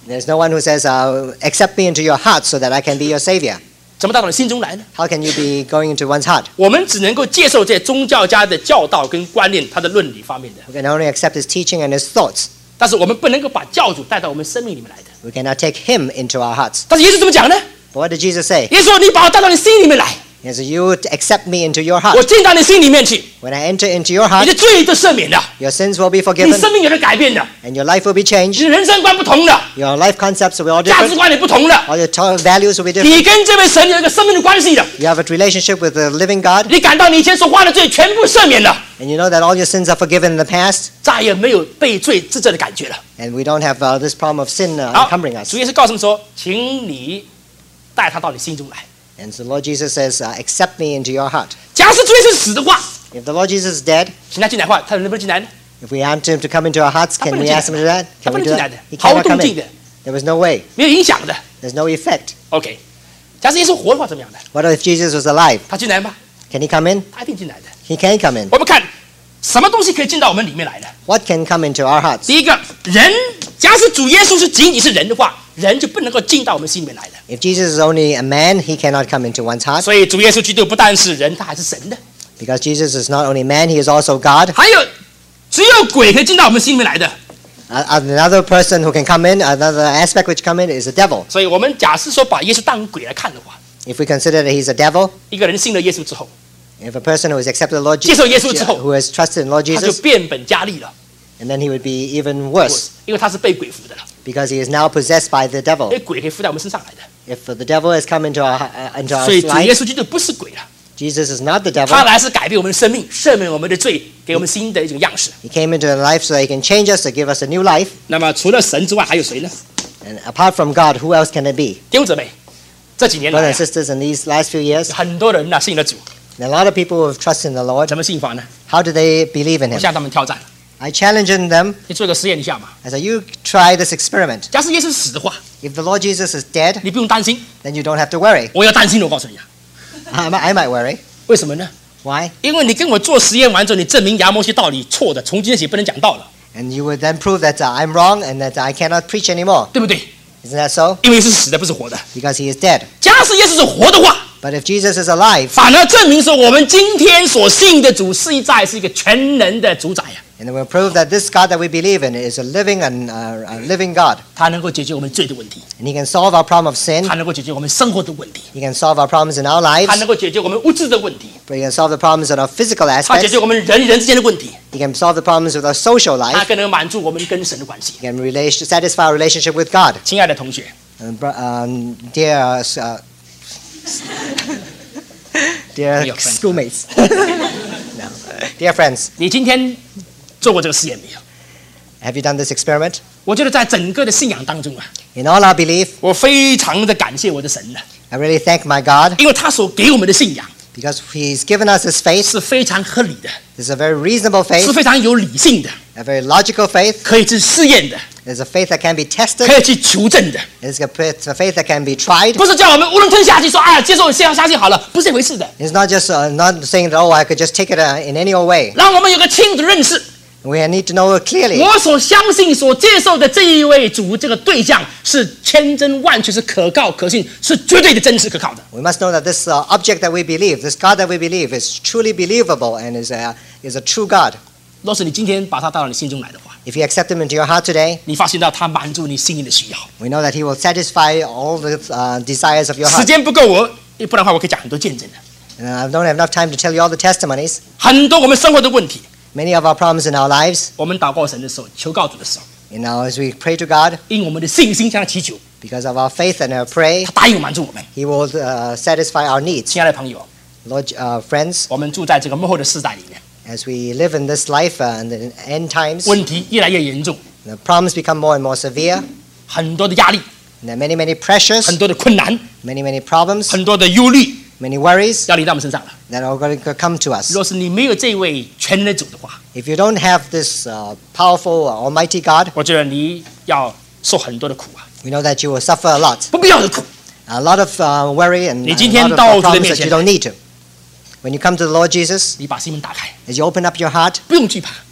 There's no one who says, uh, accept me into your heart so that I can be your savior. 怎么到你心中来呢？ How can you be going into one's heart? 我们只能够接受这些宗教家的教导跟观念，他的论理方面的， We can only accept his teaching and his thoughts. 但是我们不能够把教主带到我们生命里面来的。 We cannot take him into our hearts. 但是耶稣怎么讲呢？ But what did Jesus say? 耶稣说：“你把我带到你心里面来， He said, you accept me into your 我 heart. 进到你心里面去， When I enter into your 你 heart, 的罪就赦免了， your sins will be 你 forgiven 生命有了改变的， and your life will be 你 changed. 的人生观不同了， Your life concepts will be all 价值 different. 观也不同了， All your to- values will be different. 你跟这位神有一个生命的关系的， You have a relationship with the living God, 你感到你以前所犯的罪全部赦免了， and you know that all your sins are forgiven in the past, 再也没有被罪自责的感觉了。 and we don't have uh, this problem of sin uh, 好 encumbering，us. 主耶稣告诉我们说，请你带他到你心中来。 And so Lord Jesus says, uh, accept me into your heart. 假使主耶稣死的话， If the Lord Jesus is dead, 请他进来的话，他能不能进来呢？ if we want him to come into our hearts, can we ask him to do that? 他 Can 不 we 能 do 进来 that? 的， He 毫无 cannot 动 come 静 in. 的， There was no way. 没有影响的。 There's no effect. OK，假使耶稣活的话怎么样的？ What if Jesus was alive? 他进来吗？ Can he come in? 他一定进来的。 He can come in. 我们看什么东西可以进到我们里面来呢？ What can come into our hearts? 第一个，人，假使主耶稣是仅仅是人的话，人就不能够进到我们心里面来的。 If Jesus is only a man, he cannot come into one's heart. 所以主耶稣基督不但是人，他还是神的。 Because Jesus is not only man, he is also God. 还有，只有鬼可以进到我们心里面来的。 Uh, another person who can come in, another aspect which come in is the devil. 所以我们假设说把耶稣当鬼来看的话， If we consider that he's a devil, 一个人信了耶稣之后， if a person who has accepted the Lord 接受耶稣之后， who has trusted in Lord 他就 Jesus, 变本加厉了， and then he would be even worse 因为他是被鬼附的了。 because he is now possessed by the 因 devil. 为鬼可以附在我们身上来的， If the devil has come into our uh, into our 所以主耶 life, 稣基督不是鬼了， Jesus is not the devil. 他来是改变我们的生命，赦免我们的罪，给我们新的一种样式。 He came into our life so that he can change us, to give us a new life. 那么除了神之外，还有谁呢？ And apart from God, who else can it be? 弟兄姊妹，这几年 Brothers 来 and、sisters, in these last few years, 很多人呐、信了主， a lot of people who have trusted in the Lord, 怎么信法呢？ how do they believe in 我 him? 向他们挑战， I challenge them. 你做一个实验一下嘛。 I say, you try this experiment. 假使耶稣死的话， If the Lord Jesus is dead, 你不用担心， then you don't have to worry. 我要担心的。我告诉你啊， I might, I might worry. 为什么呢？ Why? 因为你跟我做实验完之后，你证明亚摩西道理错的，从今天起不能讲道了， And you would then prove that uh, I'm wrong and that I cannot preach anymore. 对不对？ Isn't that so? 因为是死的，不是活的。 Because he is dead. 假使耶稣是活的话， But if Jesus is alive, 反而证明说我们今天所信的主实在是一个全能的主宰啊， and it will prove that this God that we believe in is a living and uh, a living God. 他能够解决我们罪的问题， And he can solve our problem of sin. 他能够解决我们生活的问题， He can solve our problems in our 他 lives. 能够解决我们物质的问题， But he can solve the problems in our physical 他解 aspects. 决我们人与人之间的问题， He can solve the problems with our social 他 life. 更能满足我们跟神的关系。 He can relation, satisfy our relationship with God. 亲爱的同学， And, bro- um, dear, uh, s- uh, dear Dear friends. schoolmates. No. Dear friends, 你今天做过这个实验没有？ have you done this experiment? 我觉得在整个的信仰当中啊， In all our belief, 我非常的感谢我的神呢， I really thank my God 因为他所给我们的信仰 because he's given us his faith. 是非常合理的， It's a very reasonable 是 faith, 非常有理性的， a very logical faith. 可以去试验的， It's a faith that can be tested. 可以去求证的， It's a faith a faith that can be tried. 不是叫我们无论吞下去说，哎呀，接受这样下去好了，不是这回事的。 It's not just uh, not saying that, oh, I could just take it uh, in any old way. 让我们有个清楚的认识， We need to know it clearly. 我所相信、所接受的这一位主，这个对象是千真万确，是可靠、可信，是绝对的真实可靠的。 We must know that this uh, object that we believe, this God that we believe, is truly believable and is a, is a true God. 若是你今天把他带到你心中来的话， If you accept him into your heart today, 你发现到他满足你心灵的需要。 we know that he will satisfy all the uh, desires of your 时 heart. 间不够我，不然的话我可以讲很多见证的， And I don't have enough time to tell you all the testimonies. 很多我们生活的问题。 Many of our problems in our lives, 我们祷告神的时候，求告主的时候， you know, as we pray to God, 因我们的信心向他祈求， because of our faith and our prayer, 他答应满足我们。 he will uh, satisfy our needs. 亲爱的朋友， Lord, uh, friends, 我们住在这个幕后的世代里面， as we live in this life uh, and the end times, 问题越来越严重， the problems become more and more severe. 很多的压力， And there are many, many pressures, 很多的困难， many, many problems, 很多的忧虑 many worries 要临到我们身上了。 that are going to come to us. 若是你没有这位全能的主的话， If you don't have this uh, powerful, uh, almighty God, 我觉得你要受很多的苦啊， we know that you will suffer a lot. 不必要的苦。 A lot of uh, worry and 你 a 今天 lot of 到 uh, 主的 problems 面 that 前 you don't need to. When you come to the Lord Jesus, 你把心门打开， as you open up your heart, 不用惧怕，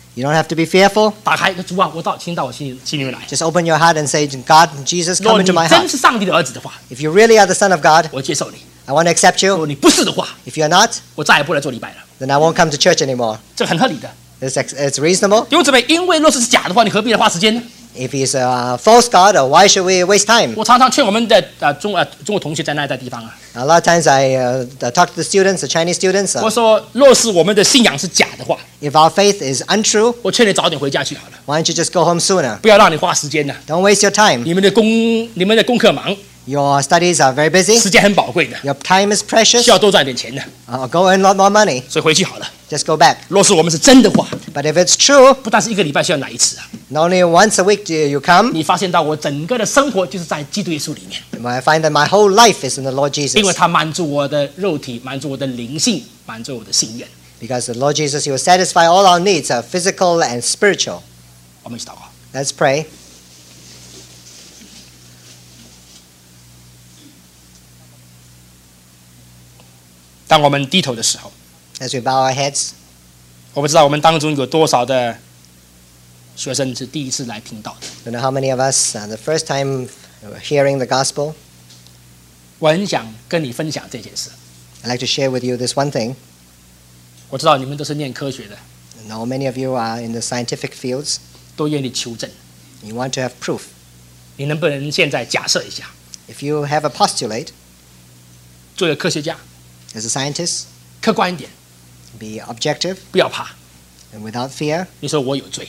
You don't have to be fearful. 打开，主啊，我到，请到我心里心里面来。 Just open your heart and say, God, Jesus, 若 come 你 into my 真 heart. 是上帝的儿子的话， If you really are the Son of God, 我接受你； I want to accept 如 you. 果你不是的话， If you're not, 我再也不来做礼拜了。 then I won't come to church anymore. 这很合理的。 It's, ex- it's reasonable. 弟兄姊妹，因为若是是假的话，你何必来花时间呢？ If he's a false God, or why should we waste time? 我常常劝我们的呃中呃中国同学在那一带地方啊， A lot of times I uh, talk to the students, the Chinese students. 我 Uh, 说，若是我们的信仰是假的话， if our faith is untrue, 我劝你早点回家去好了， why don't you just go home sooner? 不要让你花时间了。 Don't waste your time. 你们的功你们的功课忙， Your studies are very busy. 时间很宝贵的， Your time is precious. 需要多赚点钱的， Uh, go earn a lot more money. 所以回去好了。 Just go back. 若是我们是真的话， But if it's true, 不但是一个礼拜需要来一次啊， not only once a week do you come, 你发现到我整个的生活就是在基督耶稣里面， I find that my whole life is in the Lord 因为 Jesus. 他满足我的肉体，满足我的灵性，满足我的心愿。 Because the Lord Jesus, He will satisfy all our needs, uh, physical and spiritual. 我们一起祷告。 Let's pray. 当我们低头的时候， As we bow our heads, 我不知道我们当中有多少的学生是第一次来听到的。 I don't know how many of us, uh, the first time hearing the gospel, 我很想跟你分享这件事。 I'd like to share with you this one thing. 我知道你们都是念科学的， I know many of you are in the scientific fields. 都愿意求证。 You want to have proof. 你能不能现在假设一下， If you have a postulate 做一个科学家， as a scientist, 客观一点， be objective 不要怕。 and without fear. 你说我有罪，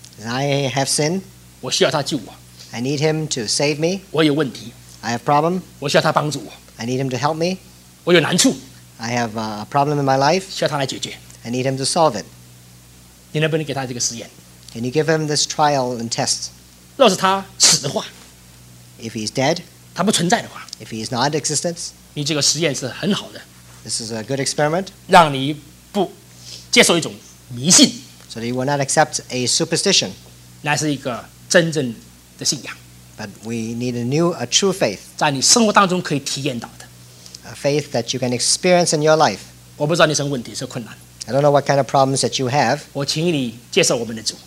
I have sinned. 我需要他救我； I need Him to save me. 我有问题， I have problem. 我需要他帮助我； I need Him to help me. 我有难处， I have a problem in my life. 需要他来解决。 I need Him to solve it. 你能不能给他这个实验？ Can you give Him this trial and test? 若是他死的话， If He's dead, 他不存在的话， if He is not in existence, 你这个实验是很好的， this is a good experiment, 让你不接受一种迷信， so that you will not accept a superstition. 乃是一个真正的信仰， But we need a new, a true faith, 在你生活当中可以体验到的。 a faith that you can experience in your life. 我不知道你什么问题是困难， I don't know what kind of problems that you have. 我请你接受我们的主。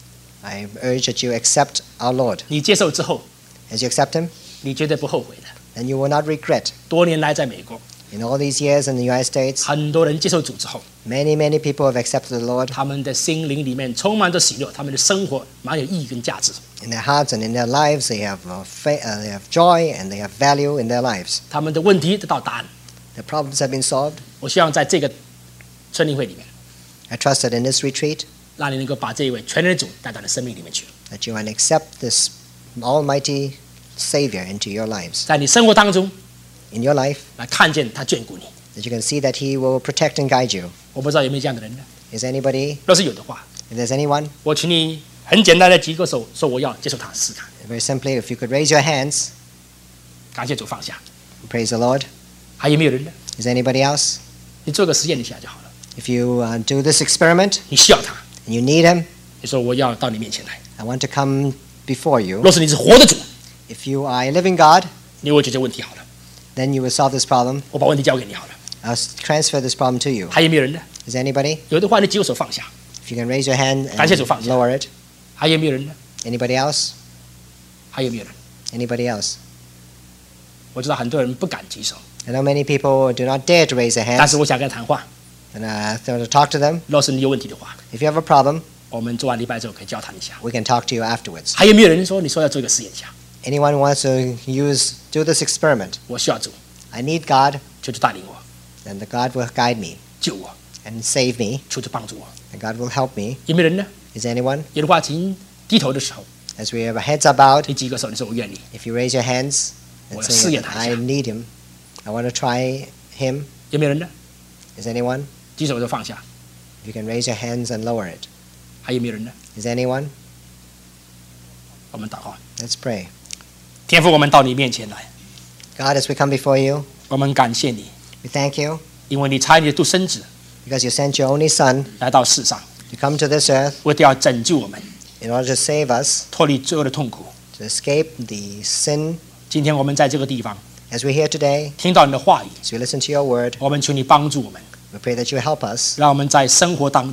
I urge that you accept our Lord. 你接受之后， As you accept Him, 你绝对不后悔的。 then you will not regret. 多年来在美国， In all these years in the United States, 很多人接受主之后， many, many people have accepted the Lord. 他们的心灵里面充满着喜乐，他们的生活蛮有意义跟价值。 In their hearts and in their lives, they have, uh, fa- uh, they have joy and they have value in their lives. 他们的问题得到答案。 The problems have been solved. 我希望在这个春令会里面， I trust that in this retreat, 让你能够把这一位全能的主带到你的生命里面去， that you can accept this almighty Savior into your lives. 在你生活当中 In your life, 来看见他眷顾你。 that you can see that He will protect and guide you. 我不知道有没有这样的人呢？ Is anybody, 若是有的话， if there's anyone, 我请你很简单的举个手，说我要接受他试看。 very simply, if you could raise your hands, 感谢主放下。 praise the Lord. 还有没有人呢？ Is anybody else? 你做个实验一下就好了。 If you uh, do this experiment 你需要他， and you need Him, 你说我要到你面前来。 I want to come before you. 若是你是活的主， If you are a living God, 你为我解决问题好了， then you will solve this problem. 我把问题交给你好了。 I'll s- transfer this problem to you. 还有没有人呢？ Is anybody? 有的话，你举个手放下。 If you can raise your hand 感谢 and 主，放下。 lower it. 还有没有人呢？ Anybody else? 还有没有人？ Anybody else? 我知道很多人不敢举手， I know many people do not dare to raise their 但 hands, 是我想跟他谈话。 and uh, I want to talk to them. 若是你有问题的话， If you have a problem, 我们做完礼拜之后可以交谈一下。 we can talk to you afterwards. 还有没有人说你说要做一个实验一下？ Anyone who wants to use do this experiment? 我需要主， I need God, 求主带领我， and the God will guide me 救我， and save me, 求主帮助我。 and God will help me. 有没有人呢？ Is anyone? 有的话，请低头的时候， As we have our heads are bowed, 你举个手，你说我愿意。 if you raise your hands and 我 say, 试验他一下。 I need Him, I want to try Him. 有没有人呢？ Is anyone? 举手就放下。 If you can raise your hands and lower it. 还有没有人呢？ Is anyone? 我们祷告。 Let's pray. 天父，我们到你面前来， God, as we come before you, 我们感谢你， we thank you 因为你差你的独生子 because you sent your only Son 来到世上， to come to this earth 为的要拯救我们， in order to save us, 脱离罪恶的痛苦。 to escape the sin. 今天我们在这个地方 As we hear today, 听到你的话语， as we listen to your word, 我们求你帮助我们， we pray that you help us, 让我们在生活当中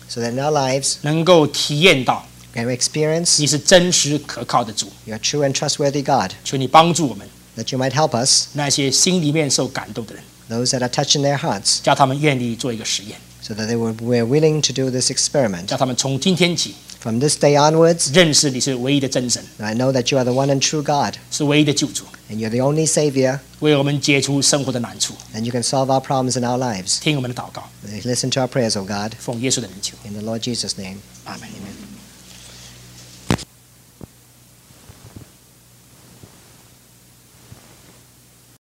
so that in our lives 能够体验到 we can experience 你是真实可靠的主。 your true and trustworthy God, 求你帮助我们 that you might help us, 那些心里面受感动的人， those that are touched in their hearts, 叫他们愿意做一个实验， so that they were, were willing to do this experiment. 叫他们从今天起 From this day onwards, 认识你是唯一的真神， I know that you are the one and true God, 是唯一的救主， and you're the only Savior, 为我们解除生活的难处。 and you can solve our problems in our lives. 听我们的祷告， Listen to our prayers, O God, 奉耶稣的名求， in the Lord Jesus' name. 阿门。